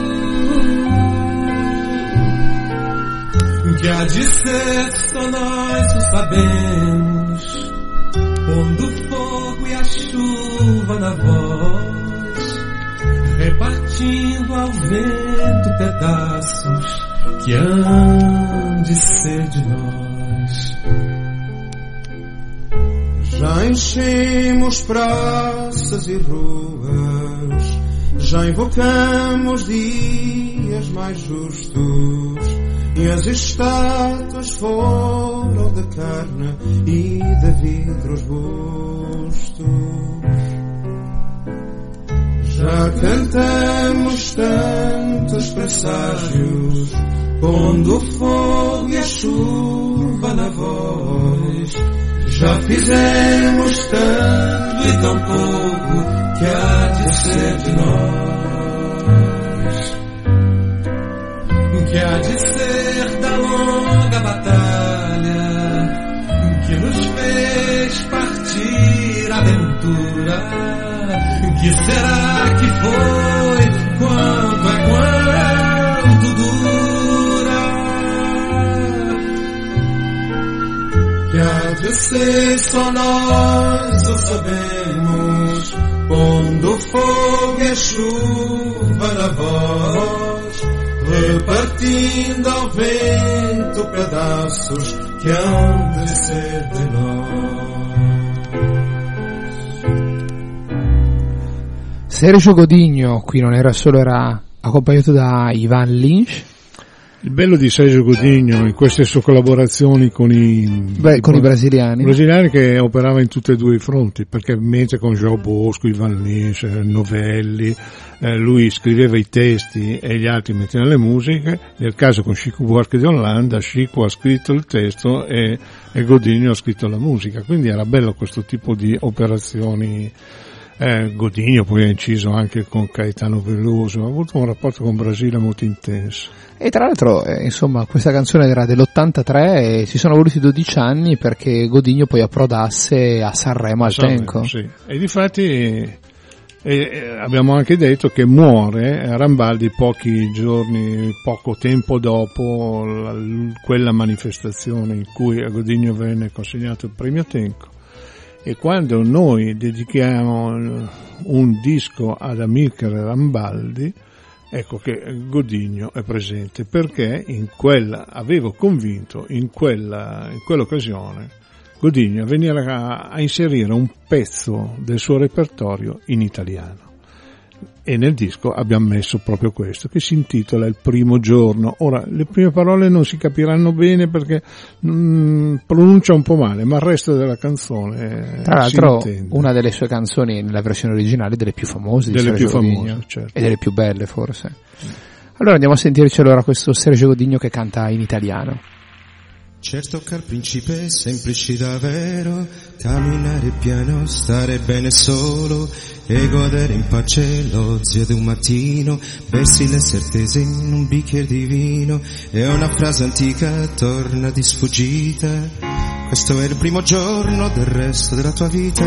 que há de ser só nós o sabemos, pondo o fogo e a chuva na voz, repartindo ao vento pedaços que hão de ser de nós. Já enchemos praças e ruas, já invocamos dias mais justos, e as estátuas foram de carne e de vidro os bustos. Já cantamos tantos presságios, pondo o fogo e a chuva na voz. Já fizemos tanto e tão pouco que há de ser de nós, que há de ser da longa batalha que nos fez partir a aventura. Que será que foi? Quanto é quanto dura? Que há de ser só nós o sabemos, pondo o fogo e a chuva na voz, repartindo ao vento pedaços que hão de ser de nós. Sergio Godinho qui non era solo, era accompagnato da Ivan Lins. Il bello di Sergio Godinho in queste sue collaborazioni con i brasiliani che operava in tutti e due i fronti, perché mentre con João Bosco, Ivan Lins, Novelli, lui scriveva i testi e gli altri mettevano le musiche. Nel caso con Chico Buarque di Holanda, Chico ha scritto il testo e Godinho ha scritto la musica, quindi era bello questo tipo di operazioni. Godinho poi ha inciso anche con Caetano Veloso, ha avuto un rapporto con Brasile molto intenso. E tra l'altro, insomma, questa canzone era dell'83 e ci sono voluti 12 anni perché Godinho poi approdasse a Sanremo al Tenco. Sì. E difatti abbiamo anche detto che muore Rambaldi poco tempo dopo quella manifestazione in cui a Godinho venne consegnato il premio Tenco. E quando noi dedichiamo un disco ad Amilcare Rambaldi, ecco che Godinho è presente, perché avevo convinto in quell'occasione Godinho a venire a inserire un pezzo del suo repertorio in italiano. E nel disco abbiamo messo proprio questo, che si intitola Il primo giorno. Ora, le prime parole non si capiranno bene perché pronuncia un po' male, ma il resto della canzone tra l'altro si intende. Una delle sue canzoni nella versione originale delle più famose di Sergio Godinho, certo. E delle più belle forse. Allora andiamo a sentirci allora questo Sergio Godinho che canta in italiano. Certo che al principe è semplice davvero, camminare piano, stare bene solo e godere in pace l'ozio di un mattino, bersi le certezze in un bicchiere di vino, e una frase antica torna di sfuggita, questo è il primo giorno del resto della tua vita,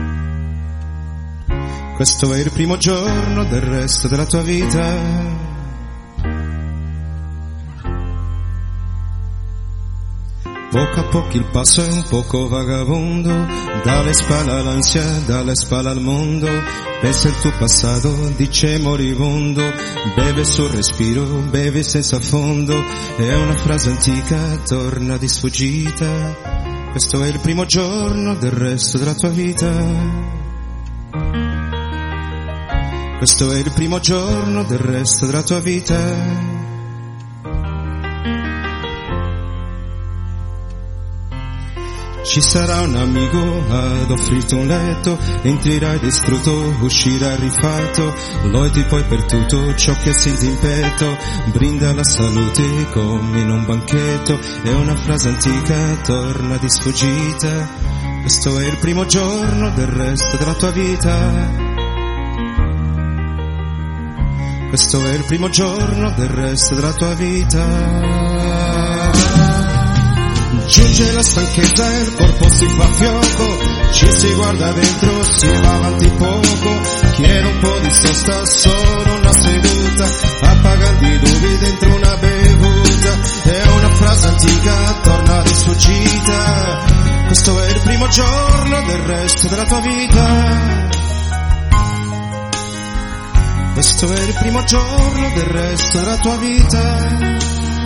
questo è il primo giorno del resto della tua vita. Poco a poco il passo è un poco vagabondo, dalle spalle all'ansia, dalle spalle al mondo, pensa il tuo passato, dice moribondo, beve sul respiro, beve senza fondo, è una frase antica, torna di sfuggita, questo è il primo giorno del resto della tua vita, questo è il primo giorno del resto della tua vita. Ci sarà un amico ad offrirti un letto, entrerai distrutto, uscirai rifatto, lodi poi per tutto ciò che senti in petto, brinda la salute come in un banchetto, è una frase antica, torna di sfuggita, questo è il primo giorno del resto della tua vita, questo è il primo giorno del resto della tua vita. Giunge la stanchezza e il corpo si fa fioco, ci si guarda dentro, si va avanti poco, chiede un po' di sosta, solo una seduta, appagando i dubbi dentro una bevuta, è una frase antica, torna di sfuggita, questo è il primo giorno del resto della tua vita, questo è il primo giorno del resto della tua vita.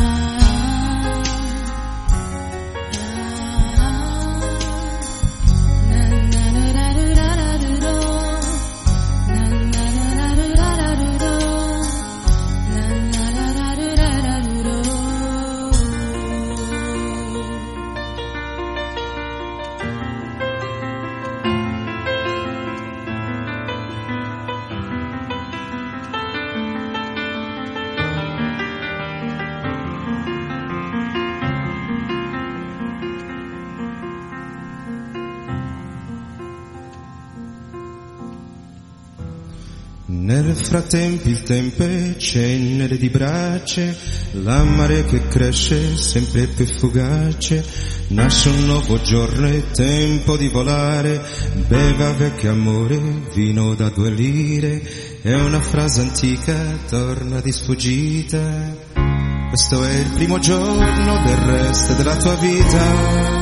Nel frattempo il tempo è cenere di brace, la marea che cresce sempre più fugace, nasce un nuovo giorno, è tempo di volare, beva vecchio amore, vino da 2 lire, è una frase antica, torna di sfuggita, questo è il primo giorno del resto della tua vita.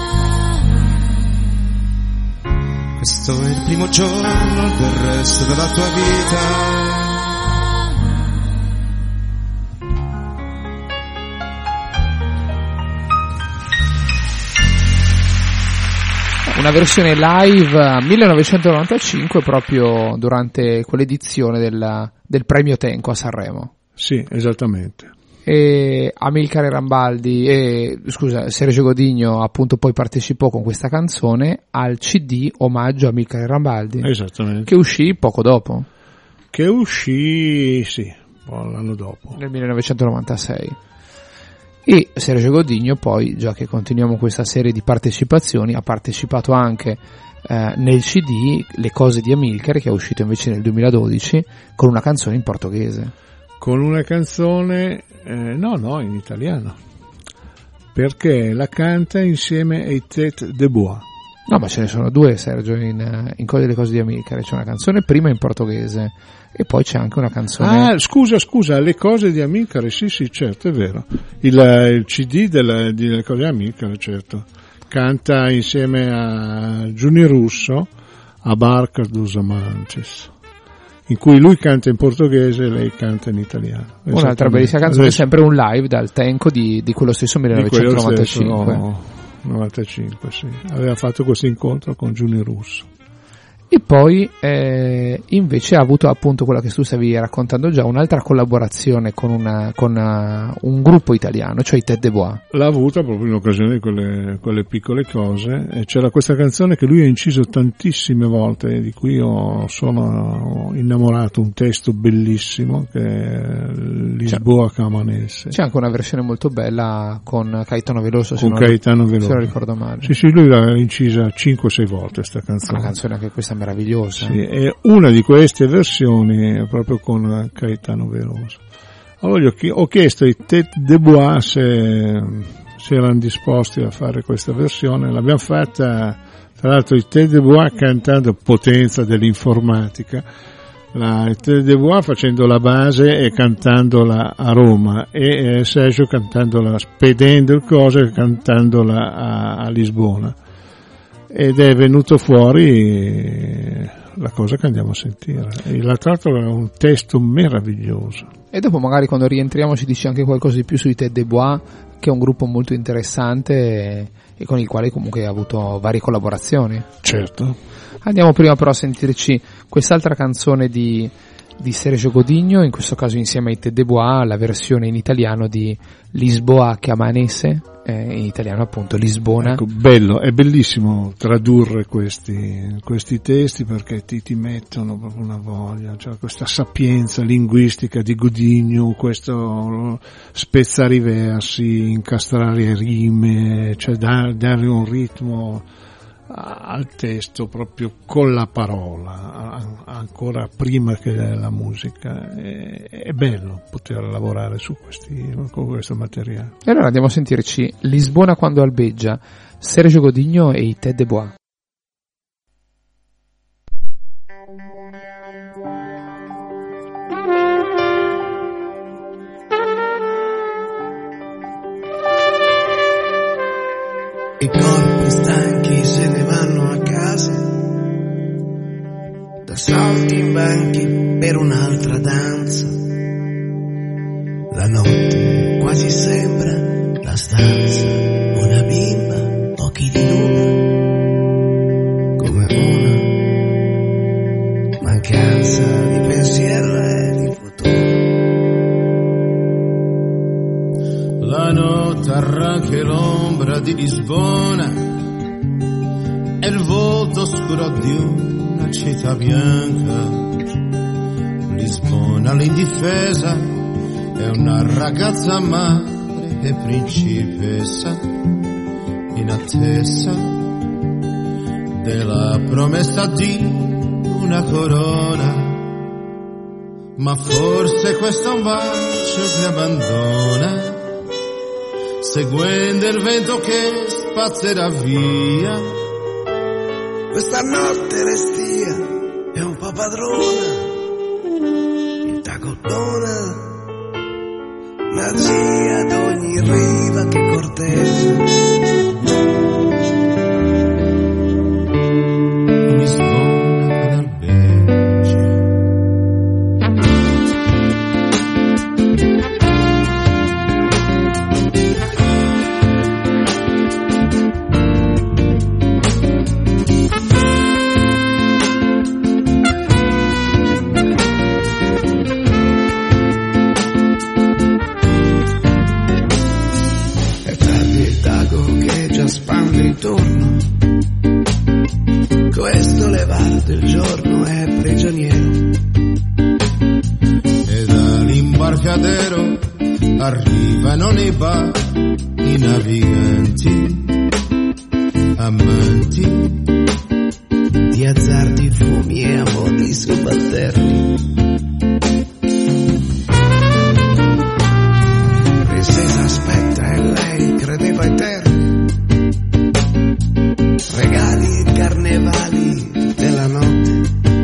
Questo è il primo giorno del resto della tua vita. Una versione live 1995 proprio durante quell'edizione del premio Tenco a Sanremo. Sì, esattamente. E Amilcare Rambaldi Sergio Godigno appunto poi partecipò con questa canzone al CD omaggio a Amilcare Rambaldi, esattamente, che uscì poco dopo, l'anno dopo, nel 1996. E Sergio Godigno poi, già che continuiamo questa serie di partecipazioni, ha partecipato anche nel CD Le cose di Amilcare, che è uscito invece nel 2012 con una canzone in portoghese. Con una canzone, in italiano, perché la canta insieme ai Tête de Bois. No, ma ce ne sono 2, Sergio, in Le cose di Amilcare. C'è una canzone prima in portoghese e poi c'è anche una canzone... Ah, scusa, Le cose di Amilcare, sì, certo, è vero. Il CD di Le cose di Amilcare, certo. Canta insieme a Giuni Russo a Barca dos Amantes, in cui lui canta in portoghese e lei canta in italiano. Un'altra bellissima canzone, sempre un live dal Tenco di quello stesso 1995. 95, sì. Aveva fatto questo incontro con Giuni Russo. E poi invece ha avuto appunto quella che tu stavi raccontando già, un'altra collaborazione con un gruppo italiano, cioè i Tête de Bois. L'ha avuta proprio in occasione di quelle piccole cose, e c'era questa canzone che lui ha inciso tantissime volte, di cui io sono innamorato, un testo bellissimo che è Lisboa Camanese. C'è anche una versione molto bella con Caetano Veloso, se non ricordo male. Sì, lui l'ha incisa 5-6 volte sta canzone. Una canzone anche questa meravigliosa. Sì, è una di queste versioni proprio con Caetano Veloso. Allora ho chiesto ai Tête de Bois se erano disposti a fare questa versione, l'abbiamo fatta tra l'altro i Tête de Bois cantando potenza dell'informatica, Ethel de Bois facendo la base e cantandola a Roma, e Sergio cantandola, spedendo il coso e cantandola a Lisbona, ed è venuto fuori la cosa che andiamo a sentire. E tra l'altro è un testo meraviglioso. E dopo magari quando rientriamo ci dici anche qualcosa di più sui Ethel de Bois, che è un gruppo molto interessante e con il quale comunque ha avuto varie collaborazioni. Certo. Andiamo prima però a sentirci quest'altra canzone di Sergio Godinho, in questo caso insieme ai Ethel de Bois, la versione in italiano di Lisboa che amanece, in italiano appunto Lisbona. Ecco, bello, è bellissimo tradurre questi testi, perché ti mettono proprio una voglia, cioè questa sapienza linguistica di Godinho, questo spezzare i versi, incastrare rime, cioè dare un ritmo al testo proprio con la parola, ancora prima che la musica. È bello poter lavorare con questo materiale. E allora andiamo a sentirci Lisbona quando albeggia, Sergio Godinho e i Ethel de Bois. I corpi stanchi se ne vanno a casa, da salti in banchi per un'altra danza. La notte quasi sembra la stanza, una bimba, occhi di luna, come una mancanza di pensiero e di futuro. La notte arranca l'ombra di Lisbona e il volto scuro di una città bianca. Lisbona l'indifesa è una ragazza madre e principessa in attesa della promessa di una corona. Ma forse questo è un bacio che abbandona, seguendo il vento che spazzerà via. Questa notte restia è un po' padrona, il tacottona, una zia ad ogni riva che corteggia. Questo levar del giorno è prigioniero, e dall'imbarcadero arrivano nei bar i naviganti, amanti di azzardi, fumi e amori subalterni. Princesa aspetta e lei credeva eterni, regali e carnevali della notte.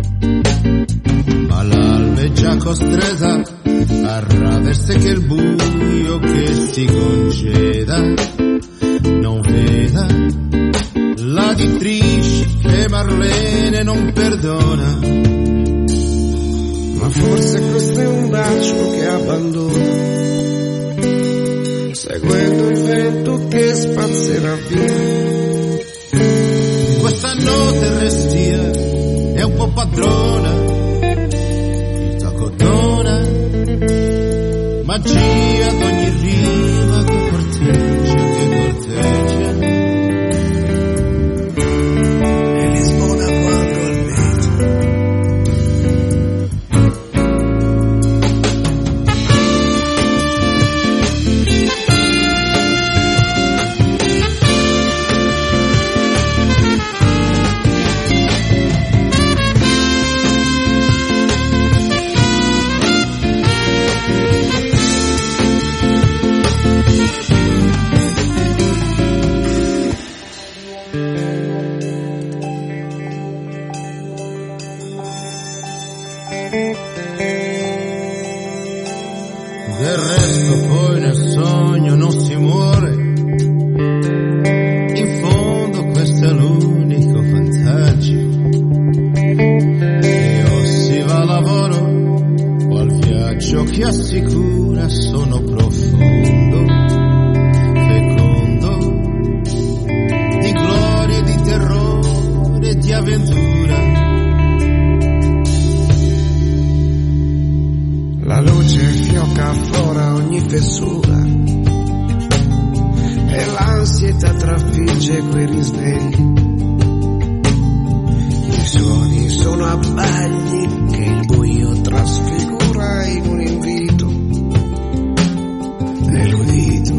Ma l'alba è già costretta a radersi che il buio che si congeda non veda la dittrice che Marlene non perdona. Ma forse questo è un bacio che abbandona, seguendo il vento che spazzerà via. Questa notte restia è un po' padrona, il tacottona, magia d'ogni riva che corteggia, e Lisbona quando albeggia. del resto poi nel sogno non si muore. In fondo questo è l'unico vantaggio, che o si va a lavoro o al viaggio che assicura sono profondo, fecondo, di gloria e di terrore e di avventura. La luce fiocca afflora ogni fessura e l'ansietà trafigge quei risvegli. I suoni sono abbagli che il buio trasfigura in un invito. E l'udito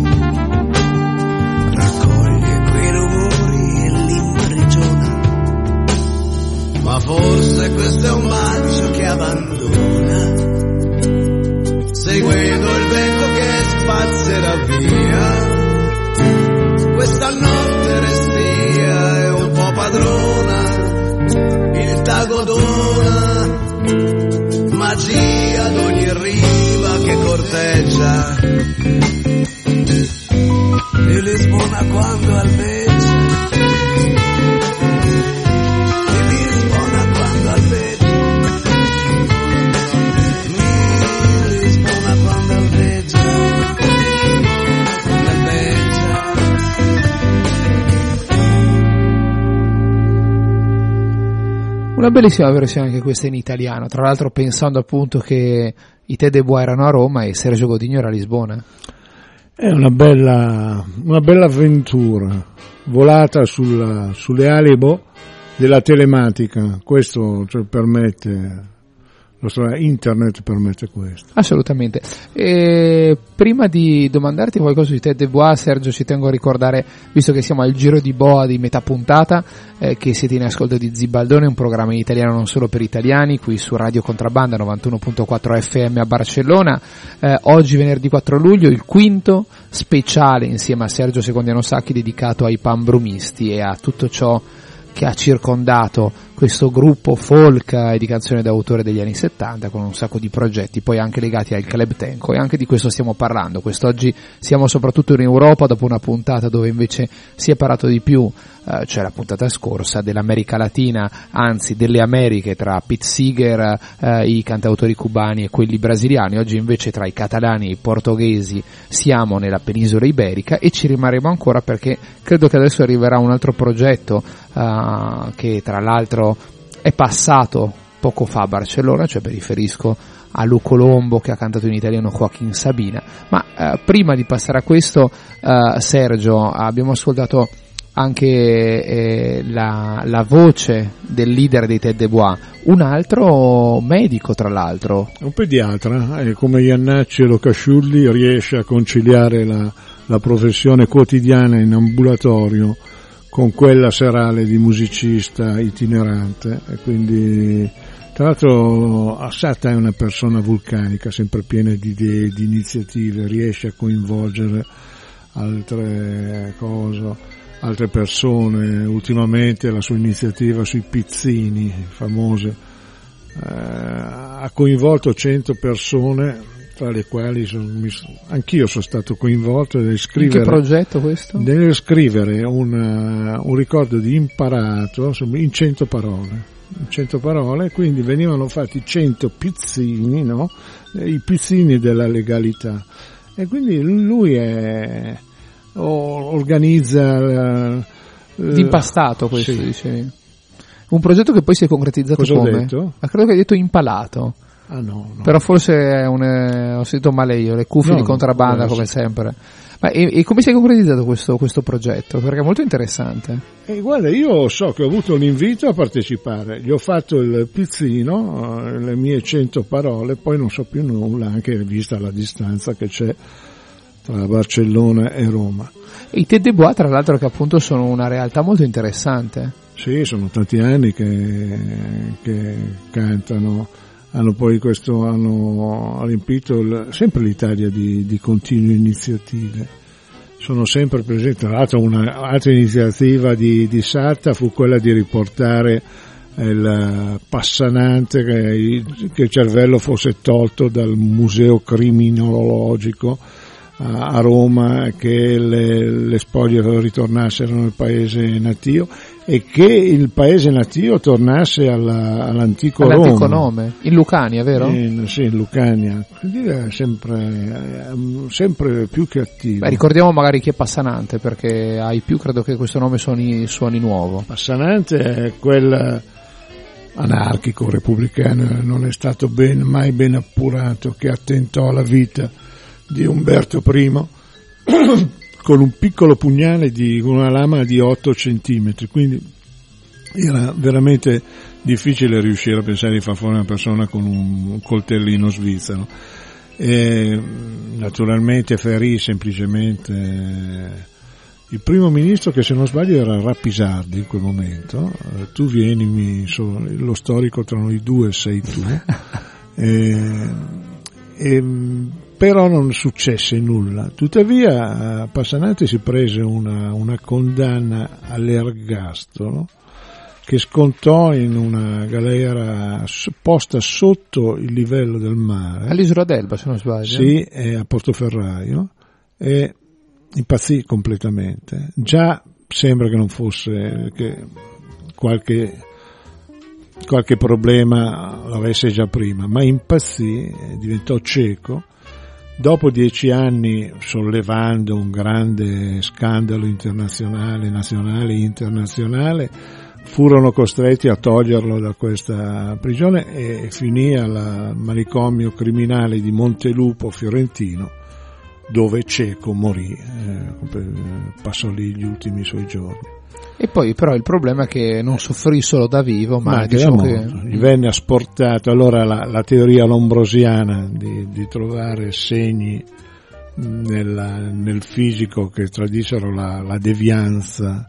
raccoglie quei rumori e li imprigiona. Ma forse questo è un bacio che abbandona, seguendo il vento che spazzerà via. Questa notte restia è un po' padrona, il tago dona magia ad ogni riva che corteggia. E Lisbona quando albeggia, e Lisbona quando albeggia. Una bellissima versione anche questa in italiano, tra l'altro pensando appunto che i Tête de Bois erano a Roma e Sergio Godinho era a Lisbona. È una bella avventura volata sulle ali della telematica. Questo permette, internet permette questo. Assolutamente. E prima di domandarti qualcosa di Tête de Bois, Sergio, ci tengo a ricordare, visto che siamo al giro di boa di metà puntata, che siete in ascolto di Zibaldone, un programma in italiano non solo per italiani, qui su Radio Contrabbanda 91.4 FM a Barcellona. Oggi venerdì 4 luglio il quinto speciale insieme a Sergio Secondiano Sacchi dedicato ai pambrumisti e a tutto ciò che ha circondato questo gruppo folk e di canzoni d'autore degli anni 70, con un sacco di progetti poi anche legati al Club Tenco, e anche di questo stiamo parlando. Quest'oggi siamo soprattutto in Europa, dopo una puntata dove invece si è parlato di più, cioè la puntata scorsa, dell'America Latina, anzi delle Americhe, tra Pete Seeger, i cantautori cubani e quelli brasiliani. Oggi invece tra i catalani e i portoghesi siamo nella penisola iberica, e ci rimarremo ancora perché credo che adesso arriverà un altro progetto che tra l'altro è passato poco fa a Barcellona, cioè mi riferisco a Lu Colombo, che ha cantato in italiano Joaquin Sabina. Ma prima di passare a questo, Sergio, abbiamo ascoltato anche la voce del leader dei Tête de Bois, un altro medico tra l'altro, un pediatra, come Iannacci e Locasciulli riesce a conciliare la professione quotidiana in ambulatorio con quella serale di musicista itinerante, e quindi tra l'altro Assata è una persona vulcanica, sempre piena di idee, di iniziative, riesce a coinvolgere altre persone. Ultimamente la sua iniziativa sui pizzini famose ha coinvolto 100 persone, tra le quali anch'io sono stato coinvolto nel scrivere. In che progetto questo? Nel scrivere un ricordo di imparato in 100 parole, quindi venivano fatti 100 pizzini, no? I pizzini della legalità, e quindi lui organizza l'impastato, questo sì. Dicevi. Un progetto che poi si è concretizzato. Cosa come? Ho detto? Ma credo che hai detto impalato. Ah no. Però forse ho sentito male io, le cuffie di contrabbanda come sempre. Ma e come si è concretizzato questo progetto? Perché è molto interessante. Guarda, io so che ho avuto un invito a partecipare, gli ho fatto il pizzino, le mie 100 parole, poi non so più nulla, anche vista la distanza che c'è tra Barcellona e Roma. E i Tête de Bois, tra l'altro, che appunto sono una realtà molto interessante. Sì, sono tanti anni che cantano. Hanno riempito sempre l'Italia di continue iniziative. Sono sempre presenti. Tra l'altro un'altra iniziativa di Satta fu quella di riportare il Passanante, che il cervello fosse tolto dal museo criminologico a Roma, che le spoglie ritornassero nel paese natio e che il paese natio tornasse all'antico Roma. Nome, in Lucania, vero? Sì, in Lucania, quindi è sempre più che attivo. Beh, ricordiamo magari chi è Passanante, perché ai più credo che questo nome suoni nuovo. Passanante è quel anarchico repubblicano, non è stato mai ben appurato, che attentò alla vita di Umberto I con un piccolo pugnale con una lama di 8 centimetri, quindi era veramente difficile riuscire a pensare di far fuori una persona con un coltellino svizzero. E naturalmente ferì semplicemente il primo ministro, che se non sbaglio era Rapisardi in quel momento. Tu vieni, lo storico tra noi due sei tu. Però non successe nulla. Tuttavia Passanante si prese una condanna all'ergastolo, che scontò in una galera posta sotto il livello del mare. All'isola d'Elba, se non sbaglio. Sì, a Portoferraio, e impazzì completamente. Già sembra che non fosse, che qualche problema l'avesse già prima, ma impazzì, diventò cieco. Dopo 10 anni, sollevando un grande scandalo internazionale, nazionale e internazionale, furono costretti a toglierlo da questa prigione e finì al manicomio criminale di Montelupo fiorentino, dove cieco morì, passò lì gli ultimi suoi giorni. E poi però il problema è che non soffrì solo da vivo, ma diciamo che gli venne asportato. Allora la teoria lombrosiana di trovare segni nel fisico che tradissero la devianza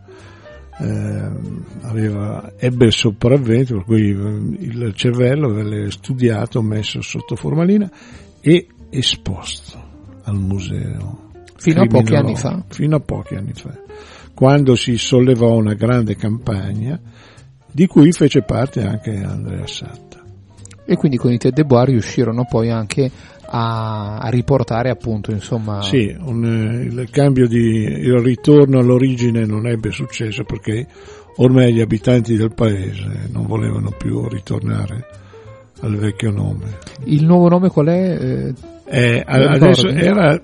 ebbe sopravvento, per cui il cervello venne studiato, messo sotto formalina e esposto al museo fino a pochi anni fa, quando si sollevò una grande campagna di cui fece parte anche Andrea Satta. E quindi con i Tête de Bois riuscirono poi anche a riportare, appunto, insomma... Sì, il ritorno all'origine non ebbe successo, perché ormai gli abitanti del paese non volevano più ritornare al vecchio nome. Il nuovo nome qual è? Adesso era...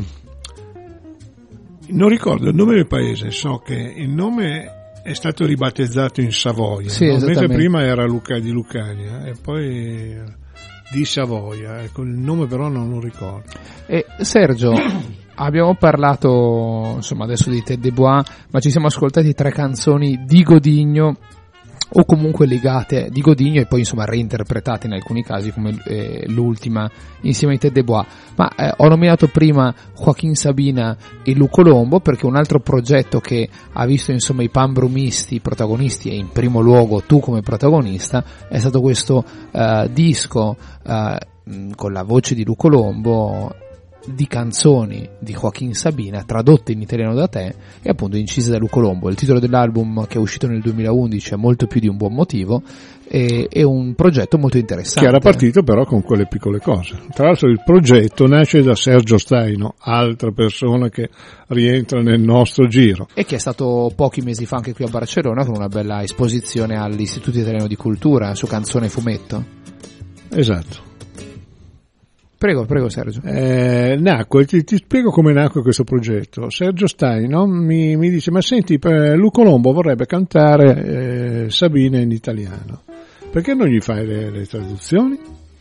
non ricordo il nome del paese, so che il nome è stato ribattezzato in Savoia, sì, no? Mentre prima era di Lucania e poi di Savoia, ecco, il nome però non lo ricordo. E Sergio, abbiamo parlato insomma adesso di Tête de Bois, ma ci siamo ascoltati 3 canzoni di Godigno, o comunque legate di Godigno e poi insomma reinterpretate in alcuni casi, come l'ultima insieme ai Tête de Bois. Ma ho nominato prima Joaquin Sabina e Lu Colombo perché un altro progetto che ha visto insomma i pambrumisti protagonisti, e in primo luogo tu come protagonista, è stato questo disco con la voce di Lu Colombo, di canzoni di Joaquin Sabina tradotte in italiano da te e appunto incise da Lu Colombo. Il titolo dell'album, che è uscito nel 2011, è Molto più di un buon motivo, e è un progetto molto interessante, che era partito però con quelle piccole cose. Tra l'altro il progetto nasce da Sergio Staino, altra persona che rientra nel nostro giro e che è stato pochi mesi fa anche qui a Barcellona con una bella esposizione all'Istituto Italiano di Cultura su canzone e fumetto. Esatto. Prego Sergio. Ti spiego come nacque questo progetto. Sergio Staino mi dice: ma senti, Lu Colombo vorrebbe cantare Sabina in italiano, perché non gli fai le traduzioni?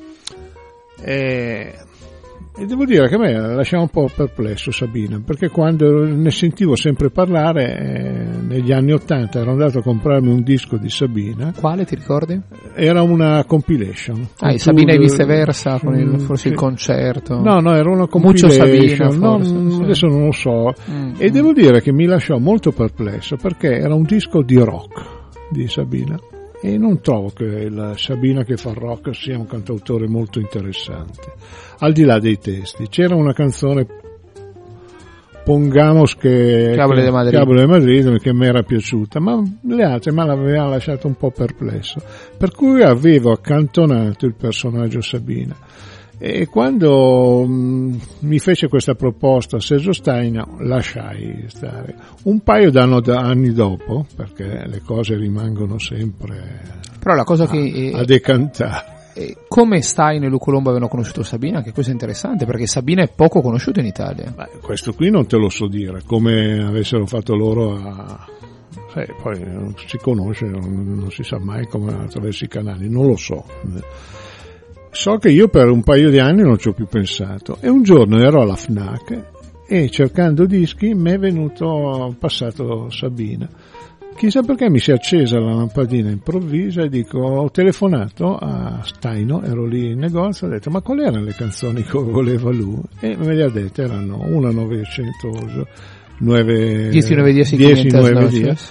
E devo dire che a me lasciava un po' perplesso Sabina, perché quando ne sentivo sempre parlare, negli anni '80 ero andato a comprarmi un disco di Sabina. Quale, ti ricordi? Era una compilation. Sabina e viceversa, con forse il concerto. No, era una compilation. Sabina, forse, sì. Adesso non lo so. E devo dire che mi lasciò molto perplesso, perché era un disco di rock di Sabina. E non trovo che la Sabina che fa rock sia un cantautore molto interessante, al di là dei testi. C'era una canzone pongamos che Cavolo di Madrid che mi era piaciuta, ma le altre me l'avevano lasciato un po' perplesso, per cui avevo accantonato il personaggio Sabina. E quando mi fece questa proposta Sergio Staino, lasciai stare. Un paio d'anni dopo, perché le cose rimangono sempre però la cosa a decantare. Come Staino e Lu Colombo avevano conosciuto Sabina, che questo è interessante, perché Sabina è poco conosciuta in Italia. Questo qui non te lo so dire, come avessero fatto loro poi non si conosce, non si sa mai come attraverso i canali, non lo so. So che io per un paio di anni non ci ho più pensato, e un giorno ero alla FNAC e cercando dischi mi è passato Sabina. Chissà perché mi si è accesa la lampadina improvvisa e dico, ho telefonato a Staino, ero lì in negozio, ho detto ma quali erano le canzoni che voleva lui? E me le ha dette, erano una 900, 10 9 dies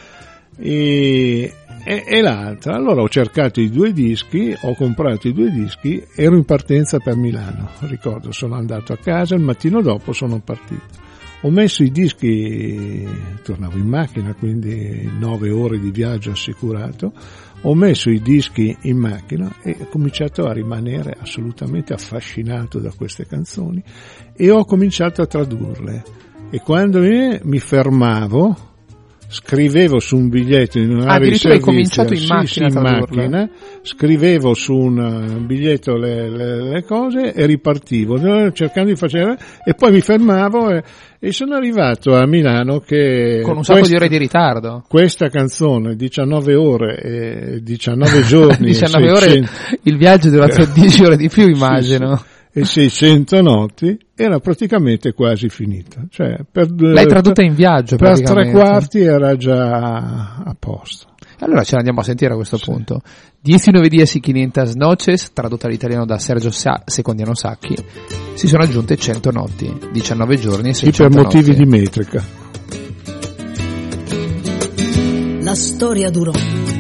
e l'altra. Allora ho cercato i 2 dischi, ho comprato i 2 dischi, ero in partenza per Milano, ricordo, sono andato a casa, il mattino dopo sono partito. Ho messo i dischi, tornavo in macchina, quindi 9 ore di viaggio assicurato, ho messo i dischi in macchina e ho cominciato a rimanere assolutamente affascinato da queste canzoni e ho cominciato a tradurle. E quando mi fermavo, scrivevo su un biglietto in una addirittura hai cominciato in macchina, in macchina, scrivevo su un biglietto le cose e ripartivo cercando di fare, e poi mi fermavo e sono arrivato a Milano che con un sacco di ore di ritardo. Questa canzone 19 ore e 19 giorni 19 ore, il viaggio è durato 10 ore di più, immagino. Sì. E 600 notti era praticamente quasi finita, cioè l'hai tradotta in viaggio per 3/4 era già a posto. Allora ce l'andiamo a sentire a questo punto. 19 días y 500 noches, tradotta all'italiano da Sergio Secondiano Sacchi. Si sono aggiunte 100 notti, 19 giorni e 600 per motivi notti. di metrica. La storia durò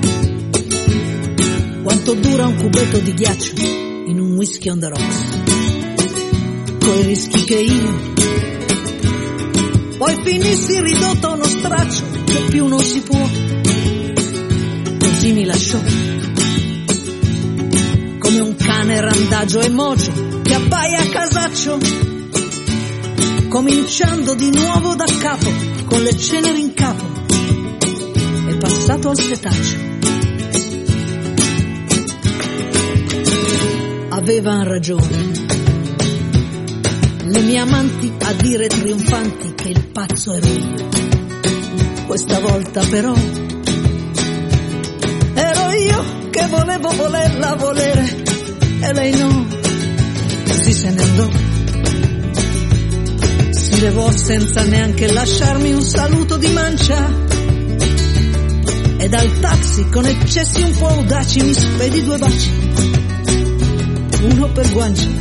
quanto dura un cubetto di ghiaccio in un whisky on the rocks, coi rischi che io poi finissi ridotto a uno straccio che più non si può. Così mi lasciò come un cane randagio e mocio che abbaia a casaccio, cominciando di nuovo da capo con le ceneri in capo, è passato al setaccio. Avevan ragione le mie amanti a dire trionfanti che il pazzo ero io. Questa volta però ero io che volevo volerla volere e lei no. Così se ne andò, si levò senza neanche lasciarmi un saluto di mancia e dal taxi con eccessi un po' audaci mi spedi 2 baci, uno per guancia.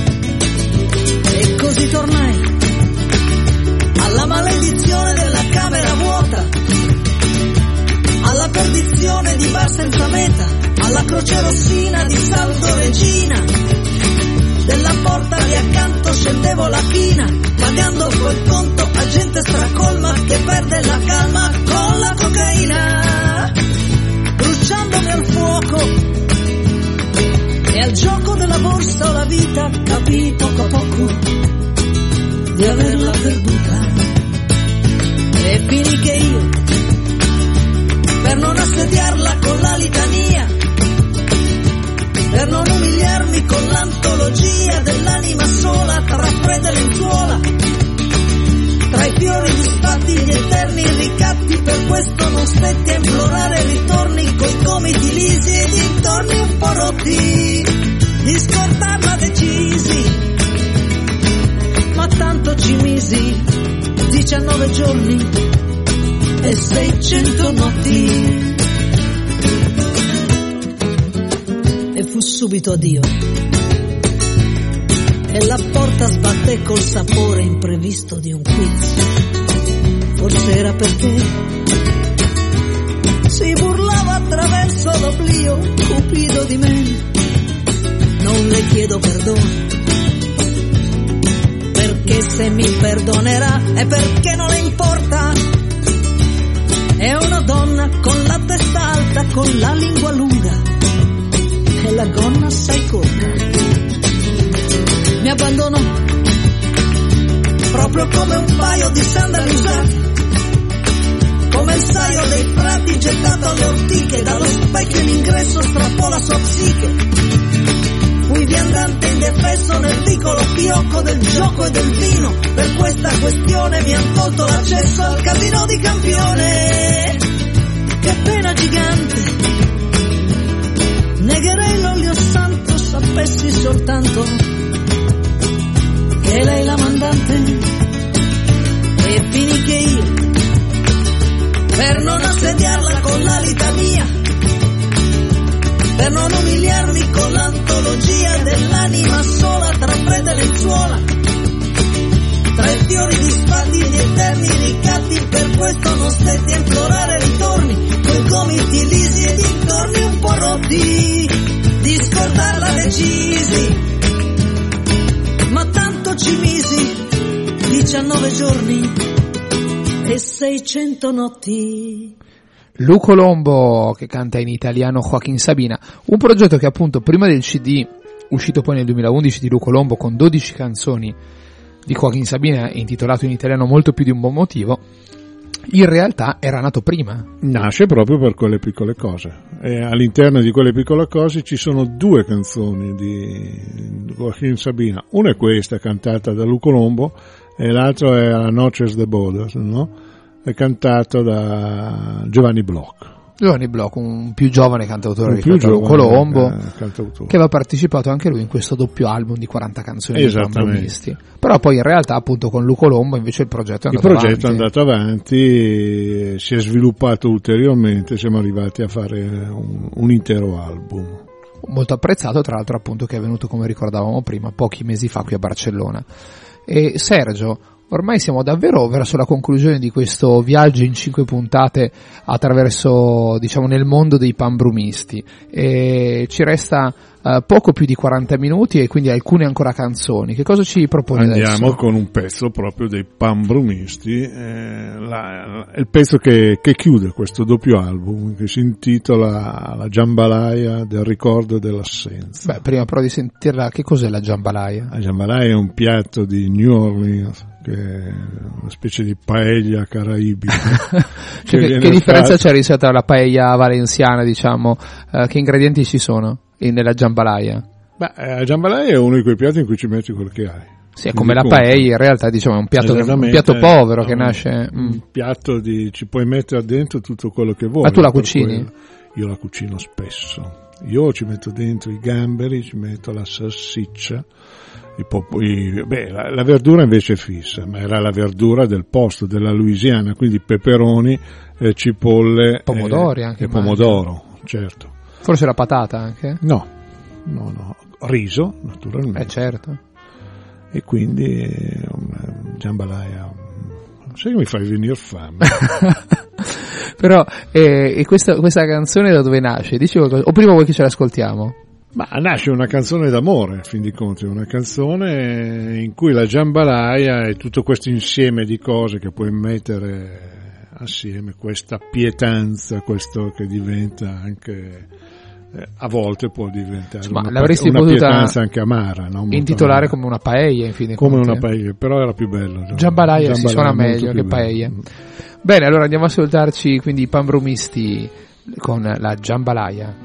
E così tornai alla maledizione della camera vuota, alla perdizione di bar senza meta, alla croce rossina di Saldo Regina. Della porta lì accanto scendevo la china, pagando quel conto a gente stracolma che perde la calma con la cocaina, bruciandomi al fuoco. E al gioco della borsa o la vita capii poco a poco di averla perduta. E finì che io, per non assediarla con la litania, per non umiliarmi con l'antologia dell'anima sola tra fredda e lenzuola, tra i fiori disfatti gli eterni ricatti, per questo non stetti a implorare ritorni coi gomiti lisi e dintorni un po' rotti, di scordarla decisi, ma tanto ci misi 19 giorni e 600 notti e fu subito addio e la porta sbatté col sapore imprevisto di un quiz. Forse era perché si burlava attraverso l'oblio cupido di me. Non le chiedo perdono perché se mi perdonerà è perché non le importa. È una donna con la testa alta, con la lingua lunga e la gonna assai corta. Mi abbandonò proprio come un paio di sandali usati, come il saio dei frati gettato alle ortiche, dallo specchio in ingresso strappò la sua psiche. Fui viandante indefesso nel piccolo fiocco del gioco e del vino, per questa questione mi han tolto l'accesso al casino di Campione. Che pena gigante, negherei l'olio santo, sapessi soltanto che lei la mandante e finì che io, per non assediarla con la litania, per non umiliarmi con l'antologia dell'anima sola tra prete e lenzuola, tra i fiori disfatti e gli eterni ricatti, per questo non stetti a implorare ritorni, coi gomiti lisi e dintorni un po' rotti, di scordarla decisi, ma tanto ci misi 19 giorni e 600 notti. Luco Lombo che canta in italiano Joaquín Sabina, un progetto che appunto prima del CD uscito poi nel 2011 di Luco Lombo con 12 canzoni di Joaquín Sabina intitolato in italiano Molto più di un buon motivo, in realtà era nato prima. Nasce proprio per quelle piccole cose, e all'interno di quelle piccole cose ci sono 2 canzoni di Joaquín Sabina, una è questa cantata da Luco Lombo e l'altra è La Noches de Bodas, no? È cantato da Giovanni Bloch. Giovanni Bloch, un più giovane cantautore rispetto a Luco Lombo, che aveva partecipato anche lui in questo doppio album di 40 canzoni di Pambrumisti. Però poi in realtà appunto con Luco Lombo invece il progetto è andato avanti, si è sviluppato ulteriormente, siamo arrivati a fare un intero album. Molto apprezzato, tra l'altro appunto che è venuto, come ricordavamo prima, pochi mesi fa qui a Barcellona. E Sergio, ormai siamo davvero verso la conclusione di questo viaggio in 5 puntate attraverso, diciamo, nel mondo dei Pambrumisti, e ci resta poco più di 40 minuti e quindi alcune ancora canzoni. Che cosa ci propone adesso? Andiamo con un pezzo proprio dei Pambrumisti, il pezzo che chiude questo doppio album, che si intitola La Jambalaya del ricordo dell'assenza. Beh, prima però di sentirla, che cos'è la jambalaya? La jambalaya è un piatto di New Orleans, che è una specie di paella caraibica. Cioè, che differenza c'è rispetto alla paella valenziana, diciamo? Che ingredienti ci sono nella jambalaya? Beh, la jambalaya è uno di quei piatti in cui ci metti quel che hai. Sì, è come la paella, in realtà diciamo è un piatto povero che nasce. Un piatto ci puoi mettere dentro tutto quello che vuoi. Ma tu la cucini? Io la cucino spesso. Io ci metto dentro i gamberi, ci metto la salsiccia. La verdura invece è fissa, ma era la verdura del posto, della Louisiana, quindi peperoni, cipolle, pomodori anche, e pomodoro, certo. Forse la patata anche? No, riso naturalmente. Certo. E quindi una jambalaya, sai che mi fai venire fame. Però e questa canzone da dove nasce? Dici qualcosa? O prima vuoi che ce l'ascoltiamo? Ma nasce una canzone d'amore, a fin di conti, una canzone in cui la jambalaya è tutto questo insieme di cose che puoi mettere assieme, questa pietanza, questo che diventa anche a volte può diventare una pietanza anche amara, no? Intitolare come una paella, in fin come una paella, però era più bello. Jambalaya si suona meglio che paella. Bene, allora andiamo a ascoltarci quindi i Pambrumisti con la jambalaya.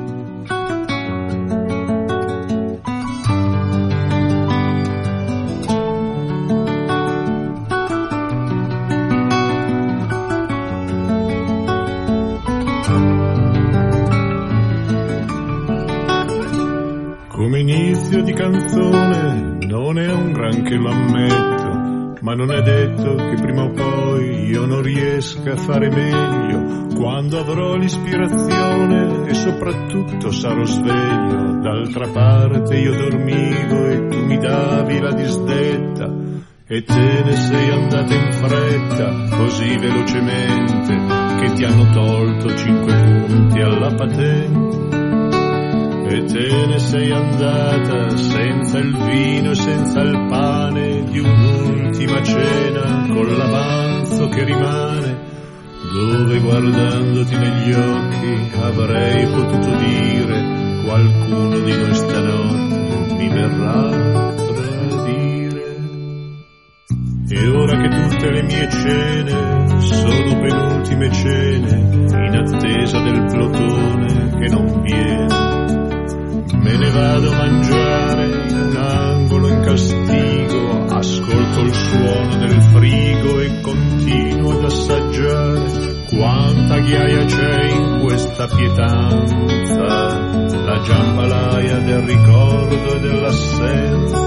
Come inizio di canzone non è un granché, lo ammetto, ma non è detto che prima o poi io non riesca a fare meglio, quando avrò l'ispirazione e soprattutto sarò sveglio. D'altra parte io dormivo e tu mi davi la disdetta e te ne sei andata in fretta così velocemente che ti hanno tolto 5 punti alla patente. E te ne sei andata senza il vino e senza il pane di un che rimane, dove guardandoti negli occhi avrei potuto dire qualcuno di noi stanotte mi verrà a tradire. E ora che tutte le mie cene sono penultime cene, in attesa del plotone che non viene, me ne vado a mangiare in un angolo in castigo, ascolto il suono del frigo e continuo ad assaggiare quanta ghiaia c'è in questa pietanza, la jambalaya del ricordo e dell'assenza.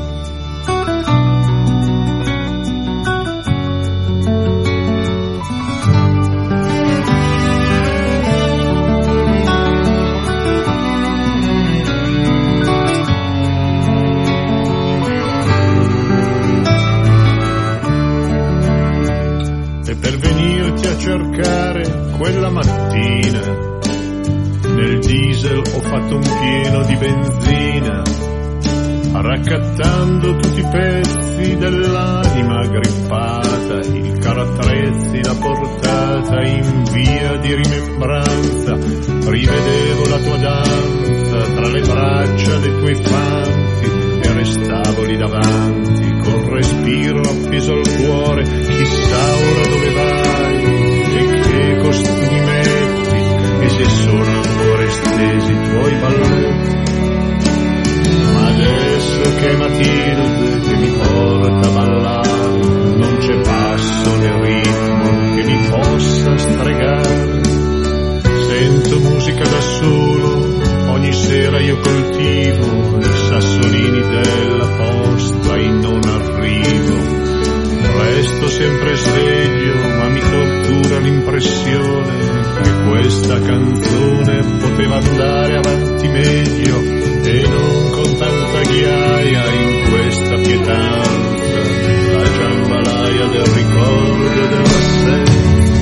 Cercare quella mattina nel diesel ho fatto un pieno di benzina, raccattando tutti i pezzi dell'anima agrippata, il carattrezzi da portata in via di rimembranza, rivedevo la tua danza tra le braccia dei tuoi fanti e restavo lì davanti col respiro appeso al cuore, chissà ora dove vai e che costumi metti e se sono ancora stesi i tuoi balletti. Ma adesso che Matilde che mi porta a ballare, non c'è passo né ritmo che mi possa stregare. Sento musica da solo, ogni sera io coltivo i sassolini della posta in non arrivo. Resto sempre sveglio, ma mi tortura l'impressione che questa canzone poteva andare avanti meglio e non con tanta ghiaia in questa pietanza, la jambalaya del ricordo e dell'assenza.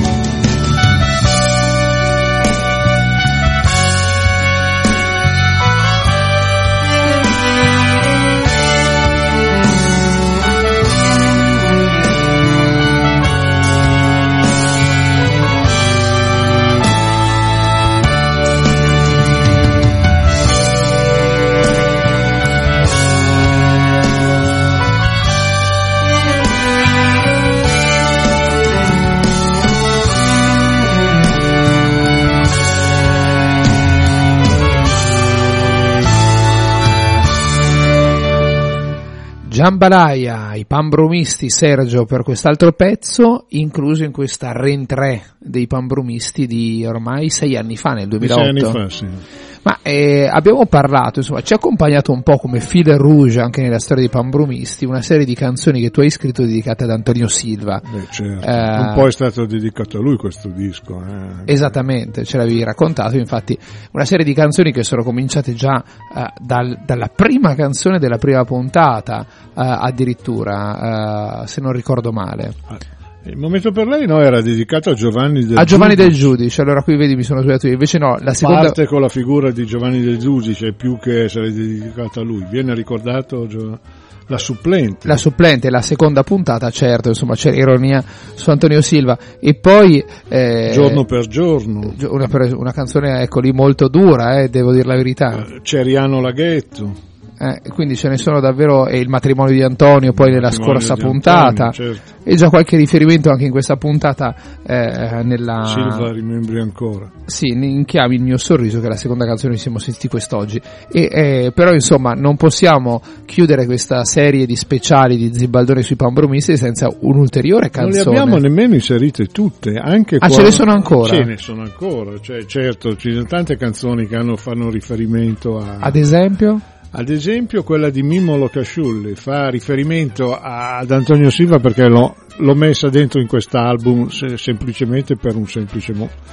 Jambalaya, i Pambrumisti, Sergio, per quest'altro pezzo, incluso in questa rentrée dei Pambrumisti di ormai 6 anni fa, nel 2008. 6 anni fa, sì. Ma abbiamo parlato, insomma, ci ha accompagnato un po' come fil rouge anche nella storia dei Pambrumisti una serie di canzoni che tu hai scritto dedicate ad Antonio Silva. Beh, certo. Un po' è stato dedicato a lui questo disco. Esattamente, ce l'avevi raccontato, infatti una serie di canzoni che sono cominciate già dalla prima canzone della prima puntata, addirittura, se non ricordo male. Il momento per lei era dedicato a Giovanni del Giudice. Del Giudice, allora qui vedi mi sono sbagliato io, invece no, la seconda parte con la figura di Giovanni del Giudice, più che essere dedicato a lui, viene ricordato la supplente. La supplente, la seconda puntata, certo, insomma c'è ironia su Antonio Silva, e poi Giorno per giorno, una canzone, ecco lì, molto dura, devo dire la verità. Ceriano Laghetto. Quindi ce ne sono davvero, e il matrimonio di Antonio poi nella scorsa puntata, Antonio, certo. E già qualche riferimento anche in questa puntata nella Silva rimembri ancora, sì, in Chiami il mio sorriso, che è la seconda canzone che siamo sentiti quest'oggi, però insomma non possiamo chiudere questa serie di speciali di Zibaldone sui Pambrumisti senza un'ulteriore canzone. Non le abbiamo nemmeno inserite tutte, anche ce ne sono ancora? Ce ne sono ancora, cioè, certo, ci sono tante canzoni che fanno riferimento a... Ad esempio quella di Mimmo Locasciulli fa riferimento ad Antonio Silva, perché l'ho messa dentro in quest'album semplicemente per un semplice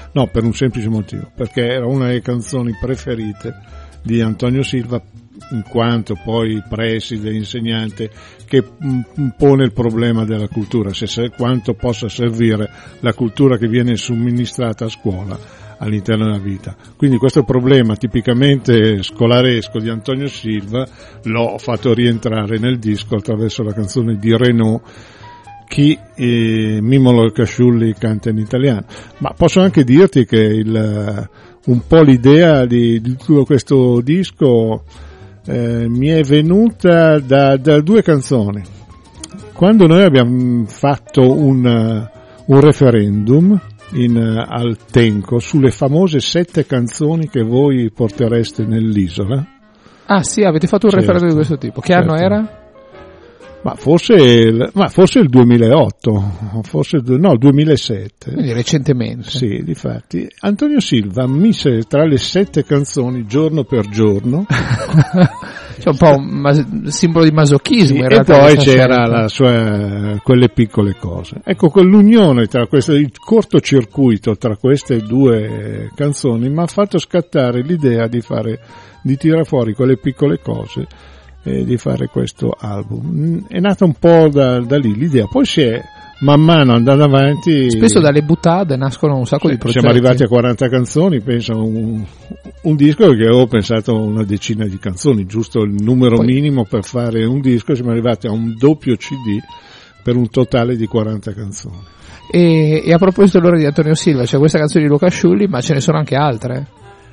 motivo, perché era una delle canzoni preferite di Antonio Silva, in quanto poi preside, insegnante, che pone il problema della cultura, quanto possa servire la cultura che viene somministrata a scuola all'interno della vita. Quindi questo problema tipicamente scolaresco di Antonio Silva l'ho fatto rientrare nel disco attraverso la canzone di Renaud, chi Mimmo Locasciulli canta in italiano. Ma posso anche dirti che un po' l'idea di tutto questo disco mi è venuta da 2 canzoni. Quando noi abbiamo fatto un referendum al Tenco sulle famose 7 canzoni che voi portereste nell'isola. Ah sì, avete fatto un referendum di questo tipo. Che anno era? Ma forse il 2008, il 2007. Quindi recentemente. Sì, difatti. Antonio Silva mise tra le 7 canzoni giorno per giorno. C'è un po' un simbolo di masochismo, sì, in realtà. E poi c'era quelle piccole cose. Ecco, quell'unione tra il cortocircuito tra queste 2 canzoni mi ha fatto scattare l'idea di tirare fuori quelle piccole cose e di fare questo album. È nata un po' da lì l'idea, poi si è man mano andando avanti. Spesso dalle buttate nascono un sacco di progetti. Siamo arrivati a 40 canzoni, penso un disco che avevo pensato una decina di canzoni, giusto il numero minimo per fare un disco. Siamo arrivati a un doppio CD per un totale di 40 canzoni. E a proposito allora di Antonio Silva, c'è questa canzone di Locasciulli, ma ce ne sono anche altre?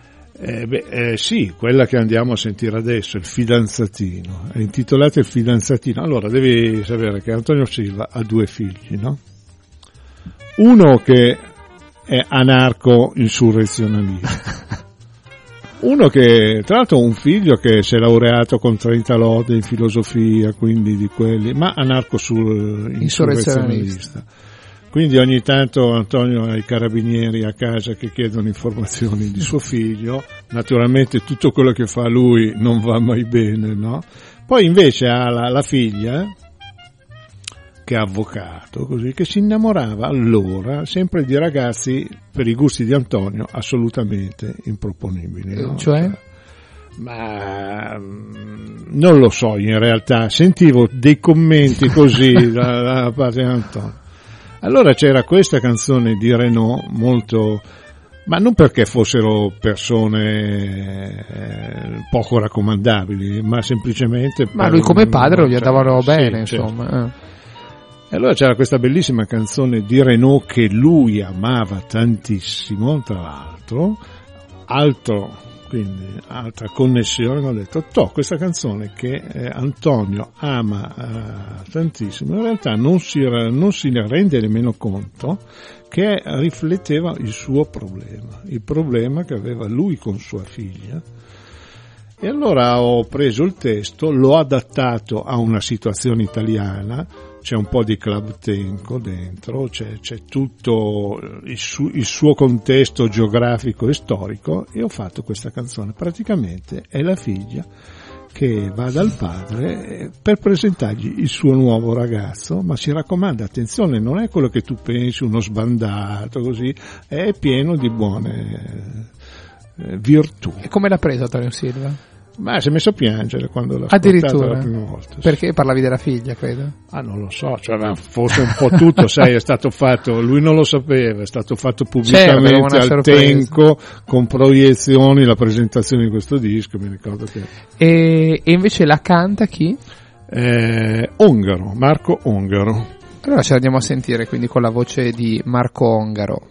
Sì, quella che andiamo a sentire adesso, Il fidanzatino, è intitolata Il fidanzatino. Allora, devi sapere che Antonio Silva ha 2 figli, no? Uno che è anarco-insurrezionalista, uno che, tra l'altro, un figlio che si è laureato con 30 lode in filosofia, quindi di quelli, ma anarco-insurrezionalista. Quindi ogni tanto Antonio ha i carabinieri a casa che chiedono informazioni di suo figlio. Naturalmente tutto quello che fa lui non va mai bene, no? Poi invece ha la figlia, che è avvocato, così, che si innamorava allora sempre di ragazzi, per i gusti di Antonio, assolutamente improponibili, no? Cioè? Ma non lo so, in realtà sentivo dei commenti così da parte di Antonio. Allora c'era questa canzone di Renaud molto, ma non perché fossero persone poco raccomandabili, ma semplicemente ma lui come padre gli andavano bene, insomma. Certo. E allora c'era questa bellissima canzone di Renaud che lui amava tantissimo, tra l'altro, quindi altra connessione. Ho detto questa canzone che Antonio ama tantissimo, in realtà non si rende nemmeno conto che rifletteva il suo problema, il problema che aveva lui con sua figlia. E allora ho preso il testo, l'ho adattato a una situazione italiana. C'è un po' di Club Tenco dentro, c'è tutto il suo contesto geografico e storico, e ho fatto questa canzone. Praticamente è la figlia che va dal padre per presentargli il suo nuovo ragazzo, ma si raccomanda, attenzione, non è quello che tu pensi, uno sbandato così, è pieno di buone virtù. E come l'ha presa Antonio Silva? Ma si è messo a piangere quando l'ha ascoltata la prima volta. Sì. Perché parlavi della figlia, credo? Non lo so, forse un po' tutto, sai, è stato fatto, lui non lo sapeva, è stato fatto pubblicamente al Tenco, con proiezioni, la presentazione di questo disco, mi ricordo che... E invece la canta chi? Ongaro, Marco Ongaro. Allora ce l'andiamo a sentire, quindi con la voce di Marco Ongaro.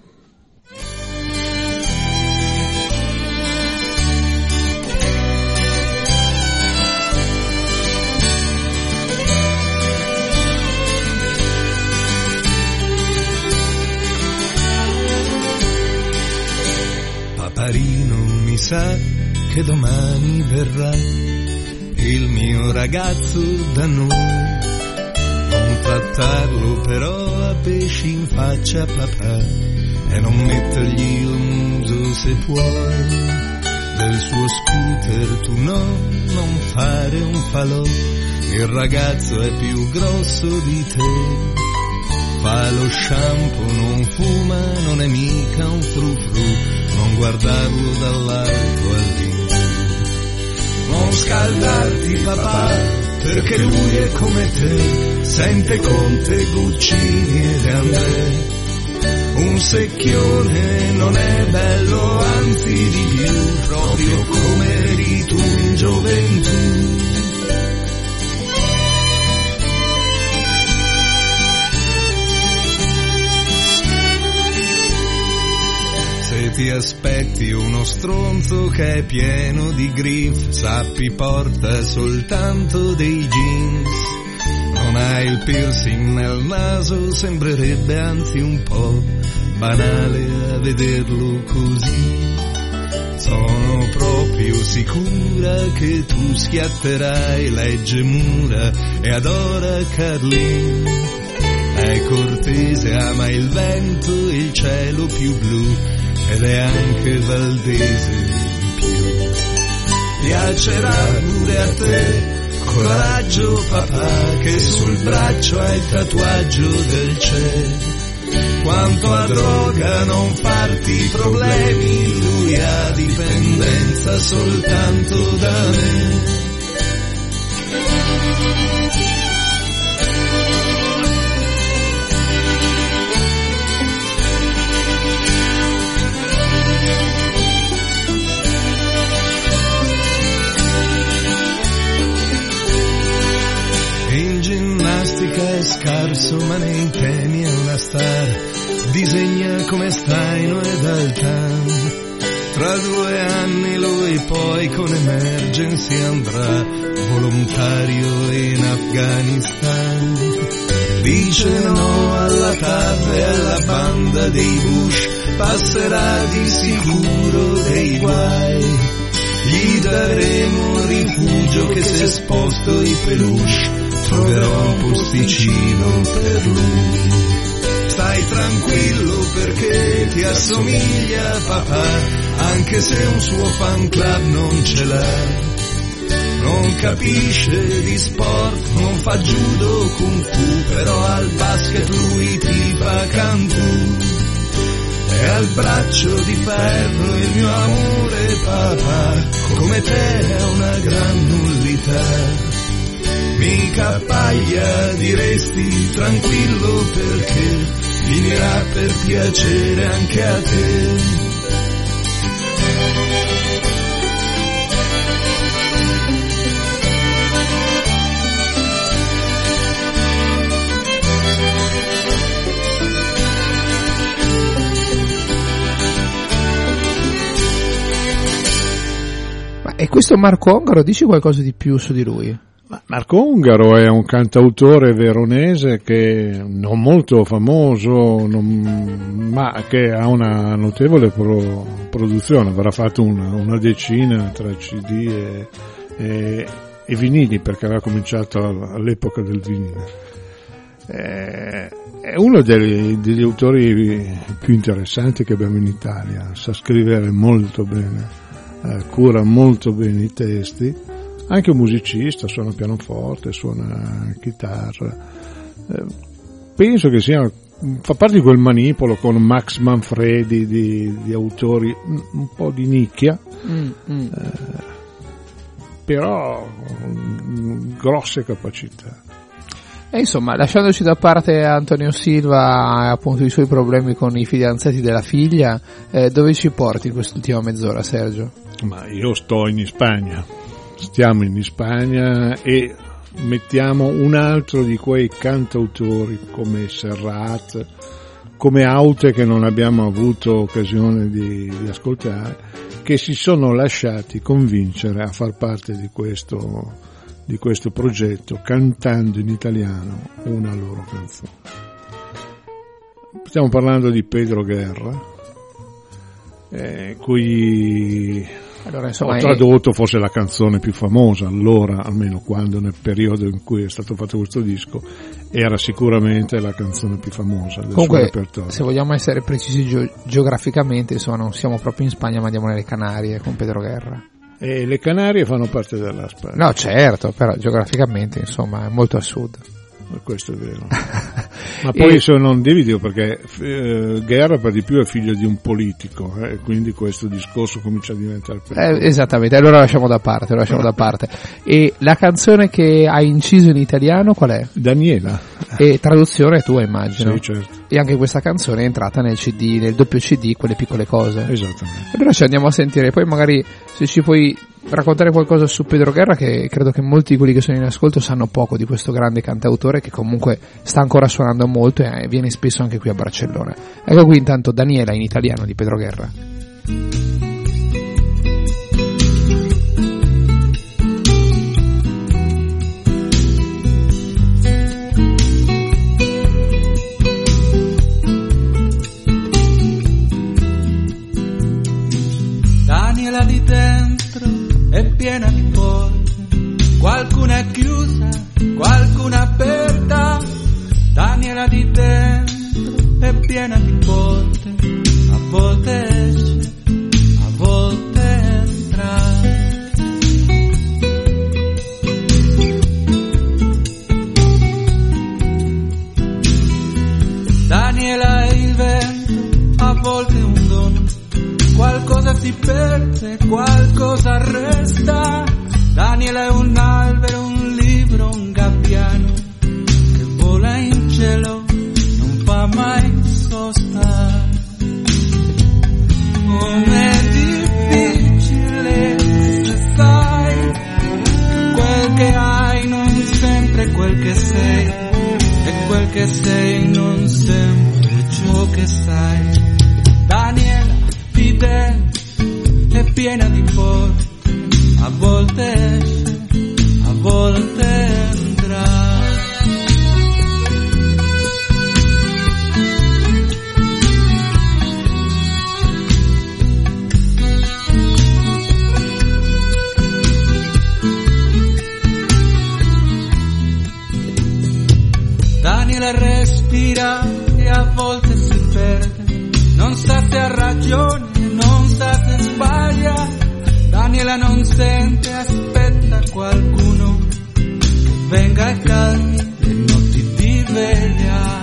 Paparino, mi sa che domani verrà il mio ragazzo da noi. Non trattarlo però a pesci in faccia, papà, e non mettergli il muso se puoi. Del suo scooter tu non fare un falò, il ragazzo è più grosso di te. Fa lo shampoo, non fuma, non è mica un frufru, non guardarlo dall'alto all'ingiù. Non scaldarti papà, perché lui è come te, sente Conte, Guccini ed André. Un secchione non è bello, anzi di più, proprio come eri tu in gioventù. ti aspetti uno stronzo che è pieno di griff, sappi porta soltanto dei jeans. Non hai il piercing nel naso, sembrerebbe anzi un po' banale a vederlo così. Sono proprio sicura che tu schiatterai legge mura e adora Carlin. È cortese, ama il vento e il cielo più blu, ed è anche valdese in più. Piacerà pure a te, coraggio papà, che sul braccio hai il tatuaggio del cielo. Quanto a droga non farti problemi, lui ha dipendenza soltanto da me. In ginnastica è scarso, ma nei temi è una star. Disegna come Staino ed Altan. Tra 2 anni lui poi con Emergency andrà volontario in Afghanistan. Dice no alla TAV e alla banda dei Bush, passerà di sicuro dei guai. Gli daremo rifugio che si è esposto i peluche, troverò un posticino per lui. Stai tranquillo perché ti assomiglia a papà, anche se un suo fan club non ce l'ha. Non capisce di sport, non fa judo kung fu, però al basket lui ti fa cantù. E al braccio di ferro il mio amore papà, come te è una gran nullità. Mica paglia, diresti tranquillo perché finirà per piacere anche a te. Ma e questo Marco Ongaro, dici qualcosa di più su di lui? Marco Ongaro è un cantautore veronese che non molto famoso, ma che ha una notevole produzione. Avrà fatto una decina tra CD e vinili, perché aveva cominciato all'epoca del vinile. È uno degli autori più interessanti che abbiamo in Italia. Sa scrivere molto bene, cura molto bene i testi. Anche un musicista, suona pianoforte, suona chitarra. Penso che fa parte di quel manipolo con Max Manfredi di autori un po' di nicchia, però grosse capacità. E insomma, lasciandoci da parte Antonio Silva e appunto i suoi problemi con i fidanzati della figlia, dove ci porti in quest'ultima mezz'ora, Sergio? Ma io sto in Spagna. Stiamo in Spagna e mettiamo un altro di quei cantautori come Serrat, come Aute, che non abbiamo avuto occasione di ascoltare, che si sono lasciati convincere a far parte di questo progetto cantando in italiano una loro canzone. Stiamo parlando di Pedro Guerra, cui allora, insomma, ho tradotto forse la canzone più famosa allora, almeno quando, nel periodo in cui è stato fatto questo disco, era sicuramente la canzone più famosa del suo repertorio. Se vogliamo essere precisi geograficamente, insomma, non siamo proprio in Spagna, ma andiamo nelle Canarie con Pedro Guerra. E le Canarie fanno parte della Spagna. No, certo, però geograficamente, insomma, è molto a sud. Questo è vero. Ma poi non divido, perché Guerra per di più è figlio di un politico, e quindi questo discorso comincia a diventare esattamente, allora lasciamo da parte. E la canzone che hai inciso in italiano qual è? Daniela. E traduzione tua, immagino. Sì, certo. E anche questa canzone è entrata nel CD, nel doppio CD, Quelle piccole cose. Esattamente. Allora ci andiamo a sentire, poi magari se ci puoi raccontare qualcosa su Pedro Guerra, che credo che molti di quelli che sono in ascolto sanno poco di questo grande cantautore che comunque sta ancora suonando molto e viene spesso anche qui a Barcellona. Ecco qui intanto Daniela in italiano di Pedro Guerra. Daniela di dentro è piena di porte, qualcuna è chiusa, qualcuna aperta. Daniela di dentro è piena di porte, a volte esce, a volte entra. Daniela è il vento, a volte un dono, qualcosa si perde, qualcosa resta. Daniela è un albero, un libro, un gabbiano che vola in cielo, non fa mai sosta. Com'è difficile se sai che quel che hai non sempre quel che sei, e quel che sei non sempre ciò che sai. Daniela di dentro è piena di porte, a volte esce, a volte entra. Daniela respira e a volte si perde, non sa se ha ragione, non sa se sbaglia. Daniela non sente, aspetta qualcuno che venga e calmi le notti di veglia.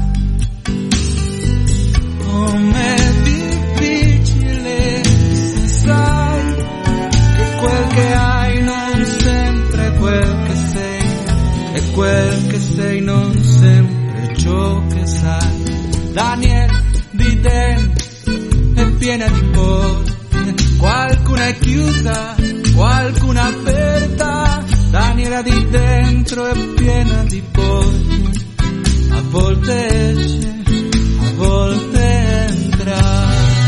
Com'è difficile se sai che quel che hai non sempre quel che sei, e quel che sei non sempre ciò che sai. Daniela di dentro è piena di porte, qualcuna è chiusa, qualcuna aperta. Daniela di dentro è piena di porte, a volte esce, a volte entra.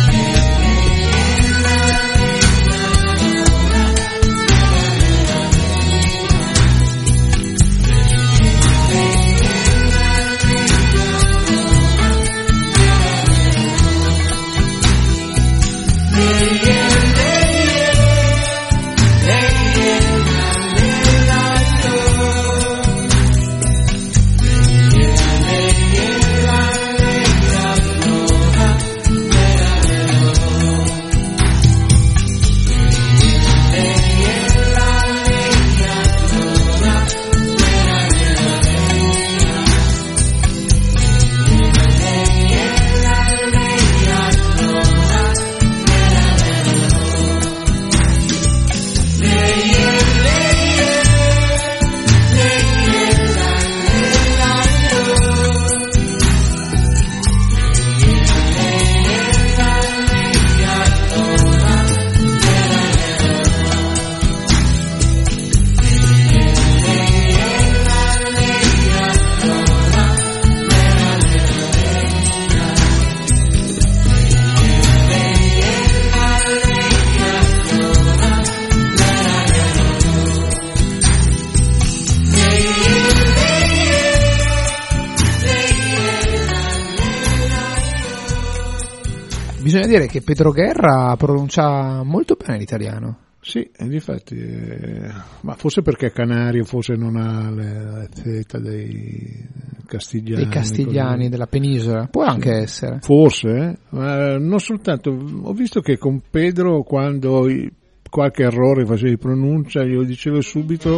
Bisogna dire che Pedro Guerra pronuncia molto bene l'italiano. Sì, difatti, ma forse perché è canario, forse non ha la Z dei castigliani. Dei castigliani della penisola, può anche essere. Forse, ma non soltanto, ho visto che con Pedro quando qualche errore faceva di pronuncia io dicevo subito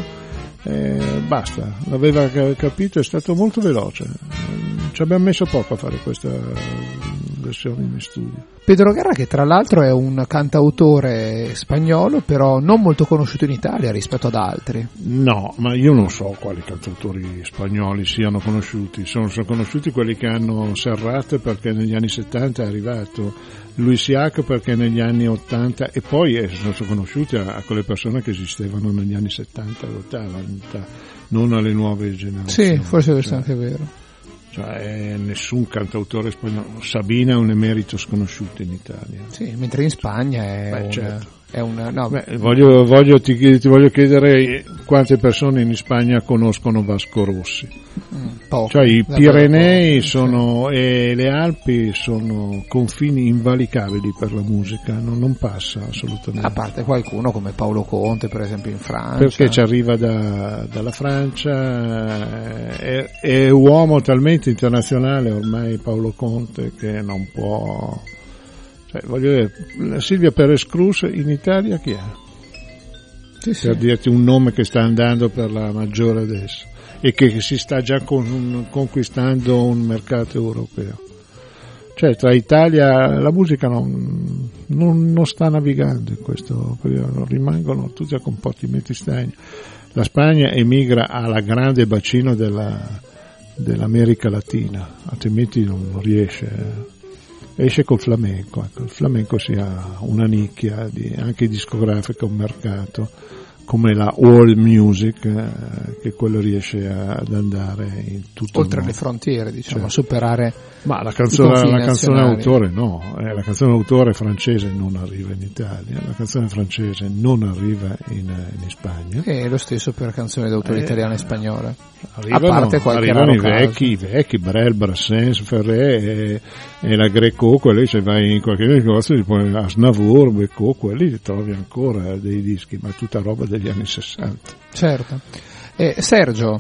basta, l'aveva capito, è stato molto veloce, ci abbiamo messo poco a fare questa versione in studio. Pedro Guerra, che tra l'altro è un cantautore spagnolo, però non molto conosciuto in Italia rispetto ad altri. No, ma io non so quali cantautori spagnoli siano conosciuti. Sono conosciuti quelli che hanno Serrat, perché negli anni 70 è arrivato, Luis Llach perché negli anni 80, e poi sono conosciuti a quelle persone che esistevano negli anni 70 e 80, non alle nuove generazioni. Sì, forse questo è anche vero. cioè nessun cantautore spagnolo. Sabina è un emerito sconosciuto in Italia. Sì, mentre in Spagna è certo. È una, no. Ti voglio chiedere quante persone in Spagna conoscono Vasco Rossi. Poco, cioè i Pirenei e le Alpi sono confini invalicabili per la musica, non passa assolutamente. A parte qualcuno come Paolo Conte, per esempio, in Francia. Perché ci arriva dalla Francia, è uomo talmente internazionale ormai Paolo Conte che non può... voglio dire, Silvia Perez Cruz in Italia chi è? Sì. Per dirti un nome che sta andando per la maggiore adesso e che si sta già conquistando un mercato europeo. Cioè tra Italia la musica non sta navigando in questo periodo, rimangono tutti a comportamenti stagni. La Spagna emigra alla grande bacino dell'America Latina, altrimenti non riesce. Esce col flamenco, ecco. Il flamenco sia una nicchia anche discografica, un mercato come la world music, che quello riesce ad andare in tutto oltre il mondo. le frontiere, diciamo, Certo. a superare. Ma la canzone d'autore no, la canzone d'autore francese non arriva in Italia, la canzone francese non arriva in Spagna. E lo stesso per canzoni d'autore italiane e spagnole. Arrivano i vecchi, Brel, Brassens, Ferré e la Greco, quelli se vai in qualche negozio tipo a Snavour, Becco, quelli li trovi ancora dei dischi, ma è tutta roba degli anni 60. Certo. Sergio,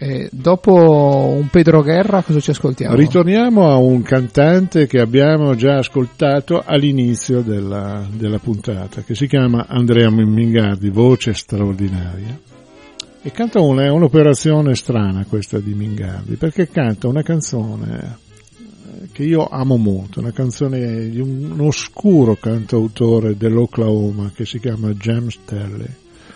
dopo un Pedro Guerra cosa ci ascoltiamo? Ritorniamo a un cantante che abbiamo già ascoltato all'inizio della puntata, che si chiama Andrea Mingardi, voce straordinaria. E canta un'operazione strana questa di Mingardi, perché canta una canzone che io amo molto, una canzone di un oscuro cantautore dell'Oklahoma che si chiama James Terley.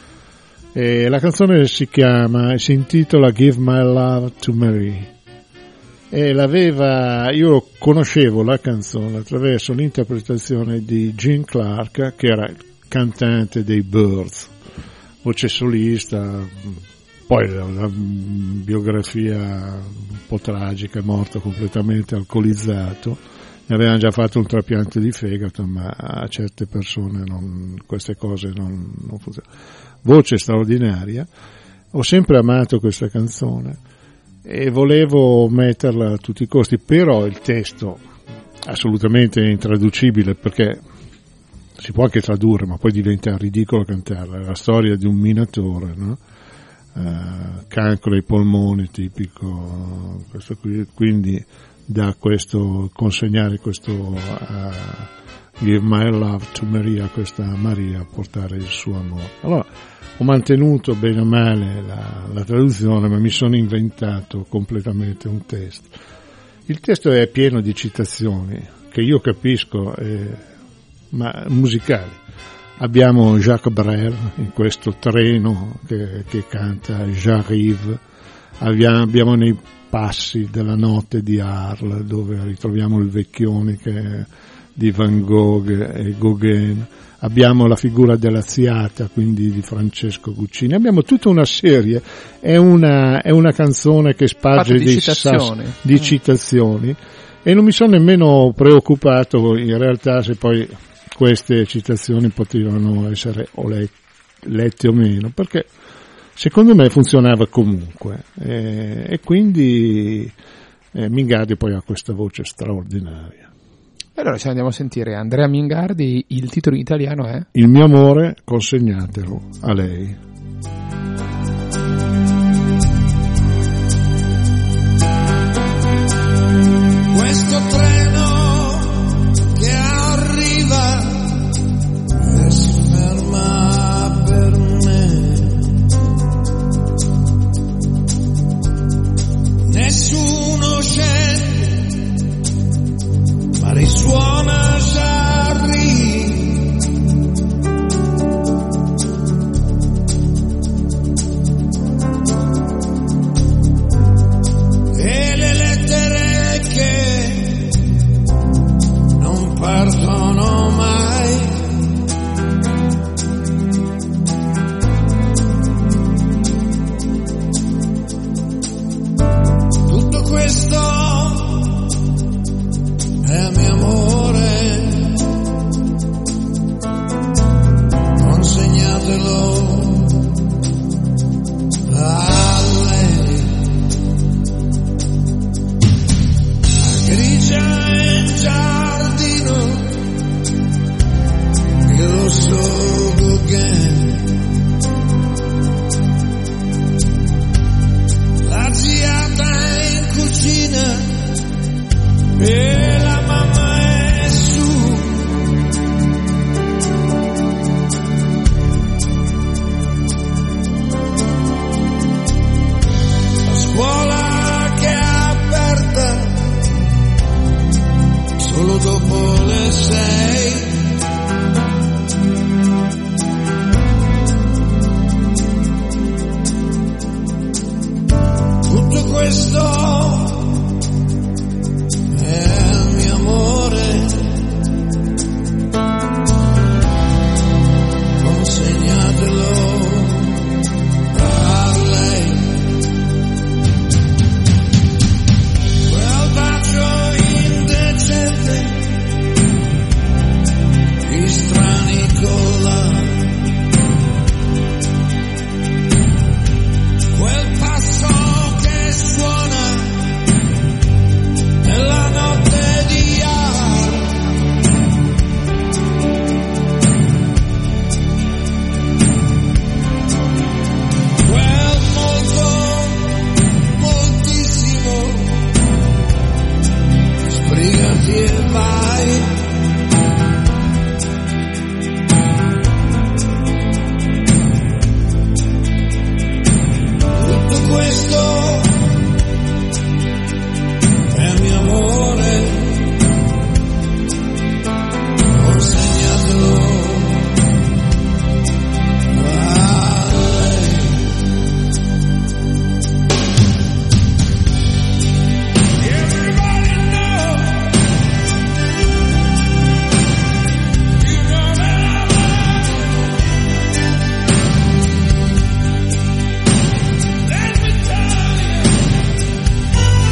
E la canzone si intitola Give My Love to Mary. E io conoscevo la canzone attraverso l'interpretazione di Gene Clark, che era il cantante dei Byrds, voce solista, poi la biografia un po' tragica, è morto completamente alcolizzato, ne avevano già fatto un trapianto di fegato, ma a certe persone queste cose non funzionano. Voce straordinaria, ho sempre amato questa canzone e volevo metterla a tutti i costi, però il testo assolutamente intraducibile, perché si può anche tradurre ma poi diventa ridicolo cantarla. È la storia di un minatore, no? Cancro ai polmoni tipico, questo qui, quindi da questo consegnare questo Give My Love to Maria, questa Maria, portare il suo amore. Allora ho mantenuto bene o male la traduzione, ma mi sono inventato completamente un testo. Il testo è pieno di citazioni che io capisco, ma musicali. Abbiamo Jacques Brel in questo treno che canta J'arrive, abbiamo nei passi della notte di Arles dove ritroviamo il vecchione di Van Gogh e Gauguin, abbiamo la figura della Ziata, quindi di Francesco Guccini, abbiamo tutta una serie, è una canzone che sparge di citazioni e non mi sono nemmeno preoccupato in realtà se poi queste citazioni potevano essere lette o meno, perché secondo me funzionava comunque e quindi Mingardi poi ha questa voce straordinaria. Allora ci andiamo a sentire Andrea Mingardi, il titolo in italiano è Il mio amore, consegnatelo a lei. Questo treno che arriva e si ferma per me, nessuno scende ma risuona Jarry, e le lettere che non partono mai, tutto questo e la mamma è su. La scuola che è aperta solo dopo le 6. Tutto questo è il mio amore, consegnatelo a lei. Quel bacio indecente di strani colà, quel passo che suona nella notte di Ar, quel molto, moltissimo, sbrigati e vai. Tutto questo è il mio amore, consegnatelo a lei. Everybody know, you know that I love you. Let me tell you.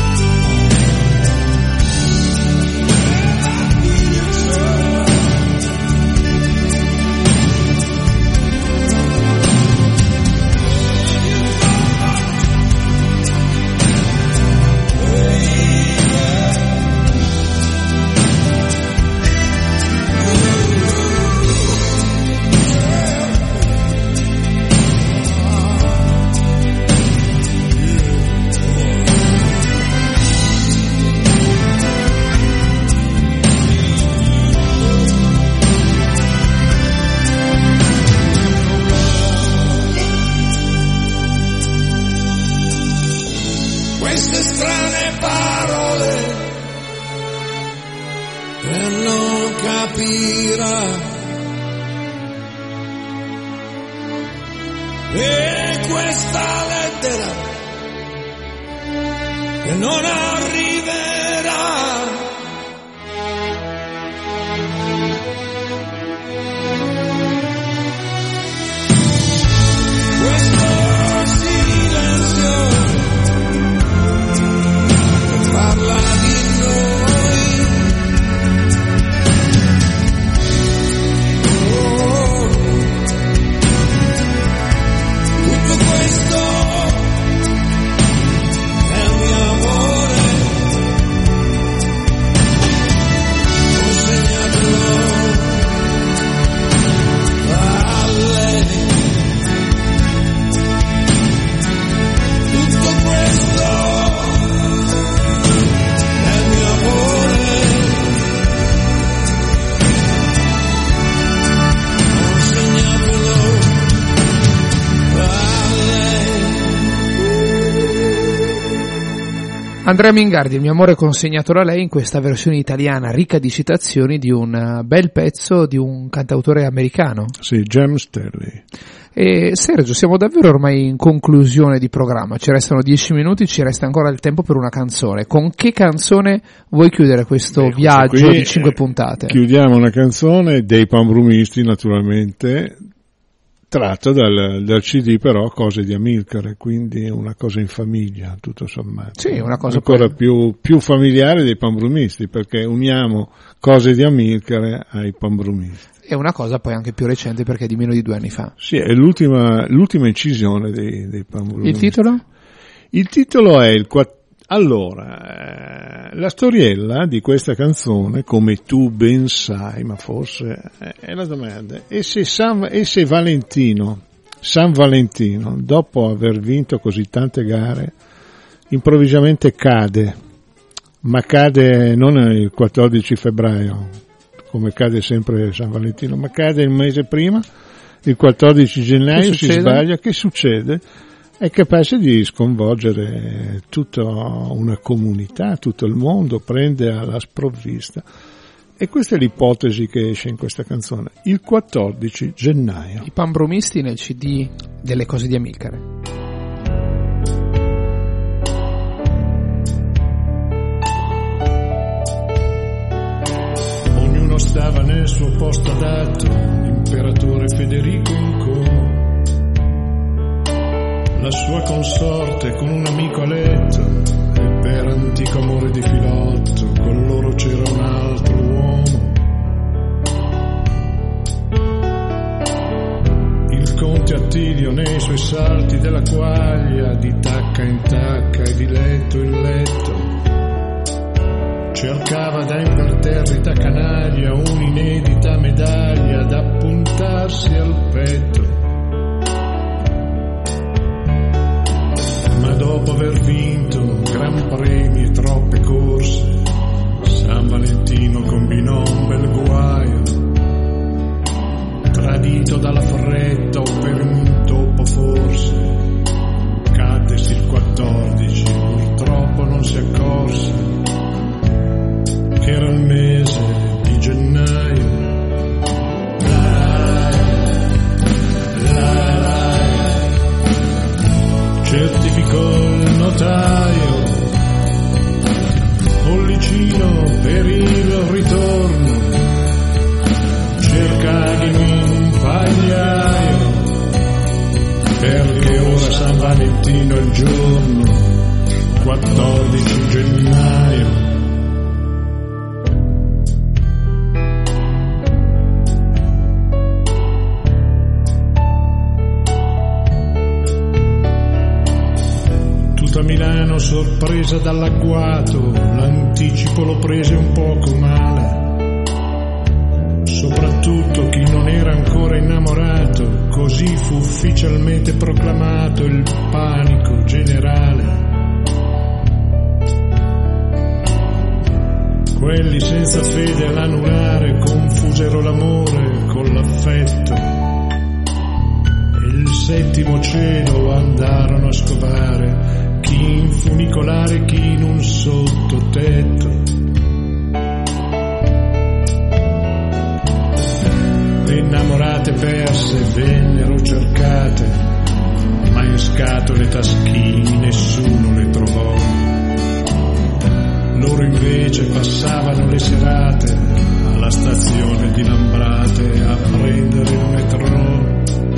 Queste strane parole che non capirà, e questa lettera che non arriverà. Questo silenzio parla di noi. Oh, tutto questo è il mio amore, consegnatelo a lei. Tutto questo è il mio amore, consegnatelo a lei. Andrea Mingardi, Il mio amore consegnatelo a lei, in questa versione italiana ricca di citazioni di un bel pezzo di un cantautore americano. Sì, James Taylor. E Sergio, siamo davvero ormai in conclusione di programma, ci restano 10 minuti, ci resta ancora il tempo per una canzone. Con che canzone vuoi chiudere questo viaggio di 5 puntate? Chiudiamo una canzone dei Pambrumisti, naturalmente, tratta dal CD però Cose di Amilcare, quindi una cosa in famiglia, tutto sommato. Sì, una cosa ancora più familiare dei Pambrumisti, perché uniamo Cose di Amilcare ai Pambrumisti. È una cosa poi anche più recente perché è di meno di 2 anni fa. Sì, è l'ultima incisione dei Pambrumisti. Il titolo? Il titolo è Allora, la storiella di questa canzone, come tu ben sai, ma forse è la domanda, e se San Valentino, dopo aver vinto così tante gare, improvvisamente cade, ma cade non il 14 febbraio, come cade sempre San Valentino, ma cade il mese prima, il 14 gennaio si sbaglia, che succede? È capace di sconvolgere tutta una comunità, tutto il mondo, prende alla sprovvista. E questa è l'ipotesi che esce in questa canzone, il 14 gennaio. I Pambrumisti nel CD delle cose di Amilcare. Ognuno stava nel suo posto adatto, l'imperatore Federico in Como, la sua consorte con un amico a letto, e per antico amore di filotto con loro c'era un altro uomo. Il conte Attilio nei suoi salti della quaglia, di tacca in tacca e di letto in letto, cercava da imperterrita canaglia un'inedita medaglia da puntarsi al petto. Ma dopo aver vinto gran premi e troppe corse, San Valentino combinò un bel guaio. Tradito dalla fretta o per un intoppo forse, caddesi il 14, purtroppo non si accorse che era il mese di gennaio. Certificò il notaio, bollicino per il ritorno, cercatemi un pagliaio, perché ora San Valentino è il giorno, 14 gennaio. Milano sorpresa dall'agguato, l'anticipo lo prese un poco male, soprattutto chi non era ancora innamorato, così fu ufficialmente proclamato il panico generale. Quelli senza fede all'anulare confusero l'amore con l'affetto, e il settimo cielo andarono a scovare, chi in funicolare, chi in un sottotetto. Le innamorate perse vennero cercate, ma in scatole e taschini nessuno le trovò. Loro invece passavano le serate alla stazione di Lambrate a prendere il metro.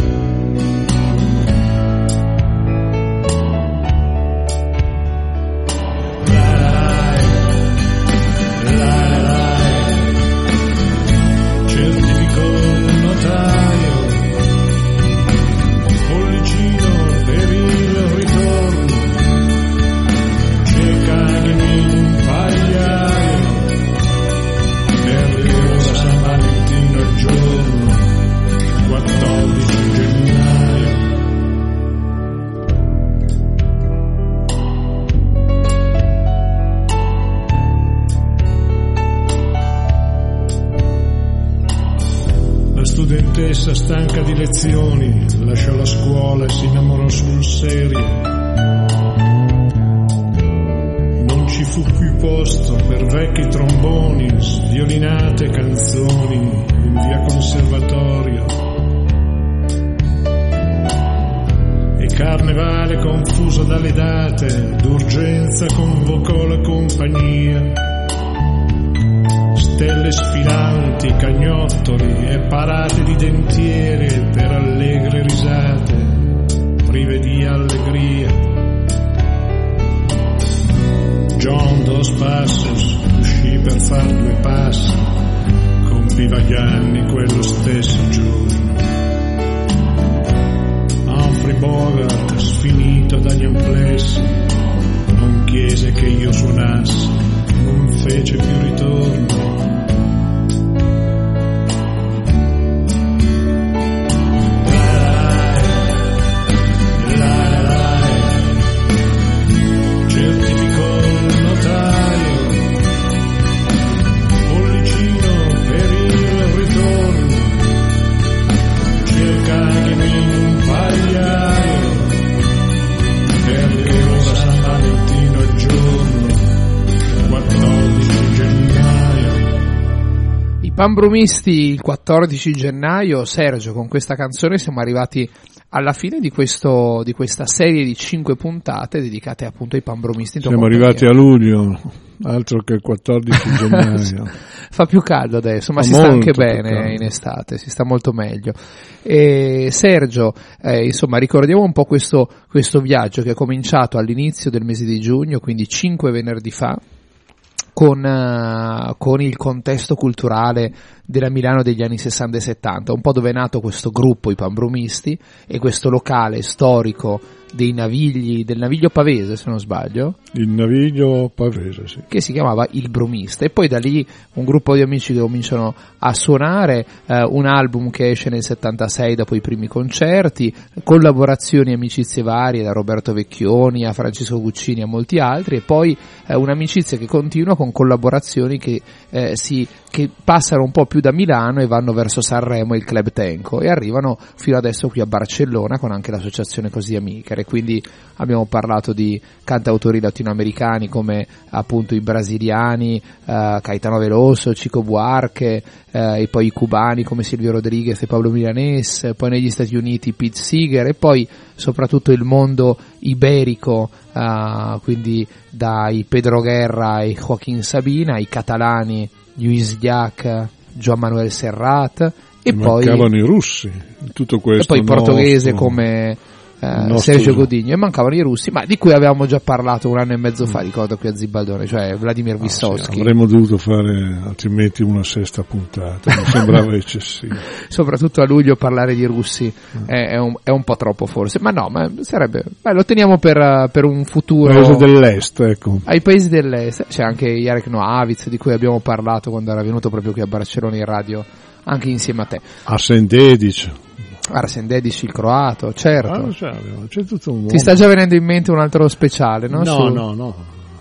Stanca di lezioni, lasciò la scuola e si innamorò sul serio. Non ci fu più posto per vecchi tromboni, sviolinate canzoni in via Conservatorio. E carnevale confuso dalle date, d'urgenza convocò la compagnia. Stelle sfilanti, cagnottoli e parate di dentiere per allegre risate, prive di allegria. John Dos Passos uscì per far 2 passi, compiva gli anni quello stesso giorno. Humphrey Bogart, sfinito dagli amplessi, non chiese che io suonassi, non fece più ritorno. Certificò il notaio, Pambrumisti, il 14 gennaio, Sergio, con questa canzone siamo arrivati alla fine di questa serie di 5 puntate dedicate appunto ai Pambrumisti. Siamo arrivati a luglio, altro che il 14 gennaio. Fa più caldo adesso, ma si sta anche bene in estate, si sta molto meglio. E Sergio, insomma, ricordiamo un po' questo viaggio che è cominciato all'inizio del mese di giugno, quindi 5 venerdì fa, con il contesto culturale della Milano degli anni 60 e 70, un po' dove è nato questo gruppo, i Pambrumisti, e questo locale storico del Naviglio Pavese, se non sbaglio. Il Naviglio Pavese, sì. Che si chiamava Il Brumista, e poi da lì un gruppo di amici che cominciano a suonare, un album che esce nel 76 dopo i primi concerti, collaborazioni e amicizie varie da Roberto Vecchioni a Francesco Guccini a molti altri, e poi un'amicizia che continua con collaborazioni che passano un po' più da Milano e vanno verso Sanremo e il Club Tenco, e arrivano fino adesso qui a Barcellona con anche l'associazione Così Amicare. Quindi abbiamo parlato di cantautori latinoamericani come appunto i brasiliani, Caetano Veloso, Chico Buarque, e poi i cubani come Silvio Rodriguez e Pablo Milanés, poi negli Stati Uniti Pete Seeger, e poi soprattutto il mondo iberico, quindi dai Pedro Guerra e Joaquín Sabina, i catalani Lluís Llach, Joan Manuel Serrat, e poi mancavano i russi, tutto questo, e poi i portoghesi come Sergio Godinho, e mancavano i russi, ma di cui avevamo già parlato un anno e mezzo fa, ricordo, qui a Zibaldone, cioè Vladimir Vysotsky. Sì, avremmo dovuto fare altrimenti una sesta puntata, mi sembrava eccessivo. Soprattutto a luglio parlare di russi è un po' troppo forse, ma no, ma sarebbe, lo teniamo per un futuro. Paesi dell'est, ecco. Ai paesi dell'est c'è anche Jarek Noavitz, di cui abbiamo parlato quando era venuto proprio qui a Barcellona in radio, anche insieme a te. Arsen Dedic, il croato, certo. C'è tutto un mondo. Ti sta già venendo in mente un altro speciale, no? No.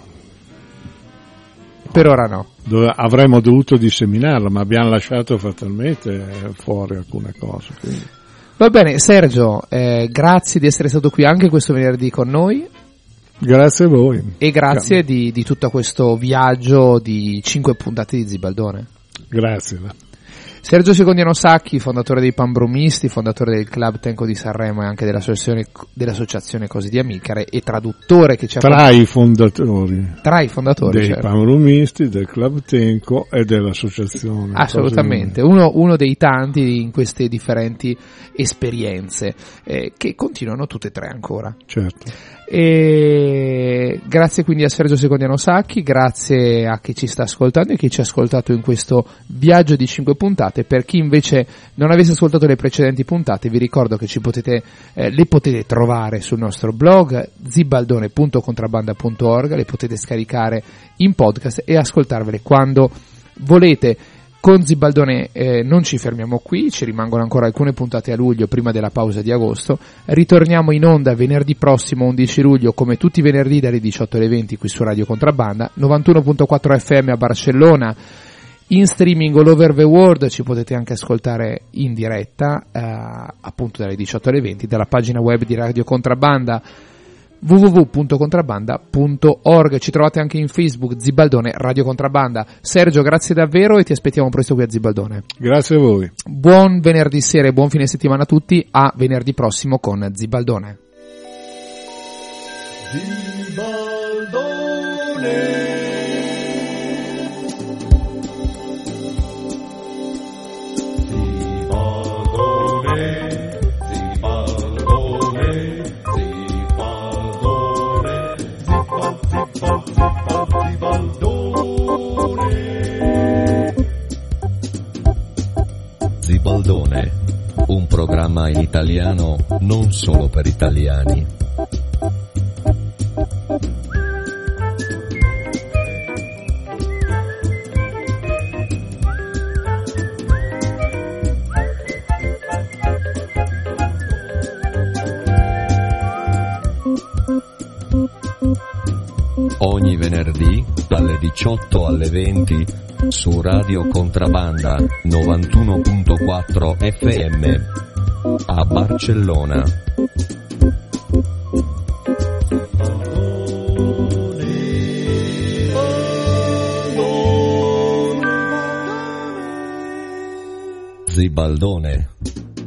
Per ora no. Avremmo dovuto disseminarlo, ma abbiamo lasciato fatalmente fuori alcune cose. Quindi. Va bene, Sergio, grazie di essere stato qui anche questo venerdì con noi. Grazie a voi. E grazie di tutto questo viaggio di 5 puntate di Zibaldone. Grazie. Sergio Secondiano Sacchi, fondatore dei Pambrumisti, fondatore del Club Tenco di Sanremo e anche dell'associazione Così di Amicare, e traduttore che ci ha tra i fondatori dei certo. Pambrumisti, del Club Tenco e dell'associazione. Assolutamente, uno dei tanti in queste differenti esperienze che continuano tutte e tre ancora. Certo. E grazie quindi a Sergio Secondiano Sacchi, grazie a chi ci sta ascoltando e chi ci ha ascoltato in questo viaggio di 5 puntate. Per chi invece non avesse ascoltato le precedenti puntate, vi ricordo che le potete trovare sul nostro blog zibaldone.contrabbanda.org, le potete scaricare in podcast e ascoltarvele quando volete. Con Zibaldone non ci fermiamo qui, ci rimangono ancora alcune puntate a luglio prima della pausa di agosto. Ritorniamo in onda venerdì prossimo 11 luglio come tutti i venerdì dalle 18 alle 20 qui su Radio Contrabbanda, 91.4 FM a Barcellona, in streaming all over the world. Ci potete anche ascoltare in diretta appunto dalle 18 alle 20 dalla pagina web di Radio Contrabbanda www.contrabbanda.org. Ci trovate anche in Facebook Zibaldone Radio Contrabbanda. Sergio, grazie davvero e ti aspettiamo presto qui a Zibaldone. Grazie a voi. Buon venerdì sera e buon fine settimana a tutti. A venerdì prossimo con Zibaldone. Zibaldone, un programma in italiano non solo per italiani. Ogni venerdì dalle 18 alle 20 su Radio Contrabbanda 91.4 FM a Barcellona. Zibaldone,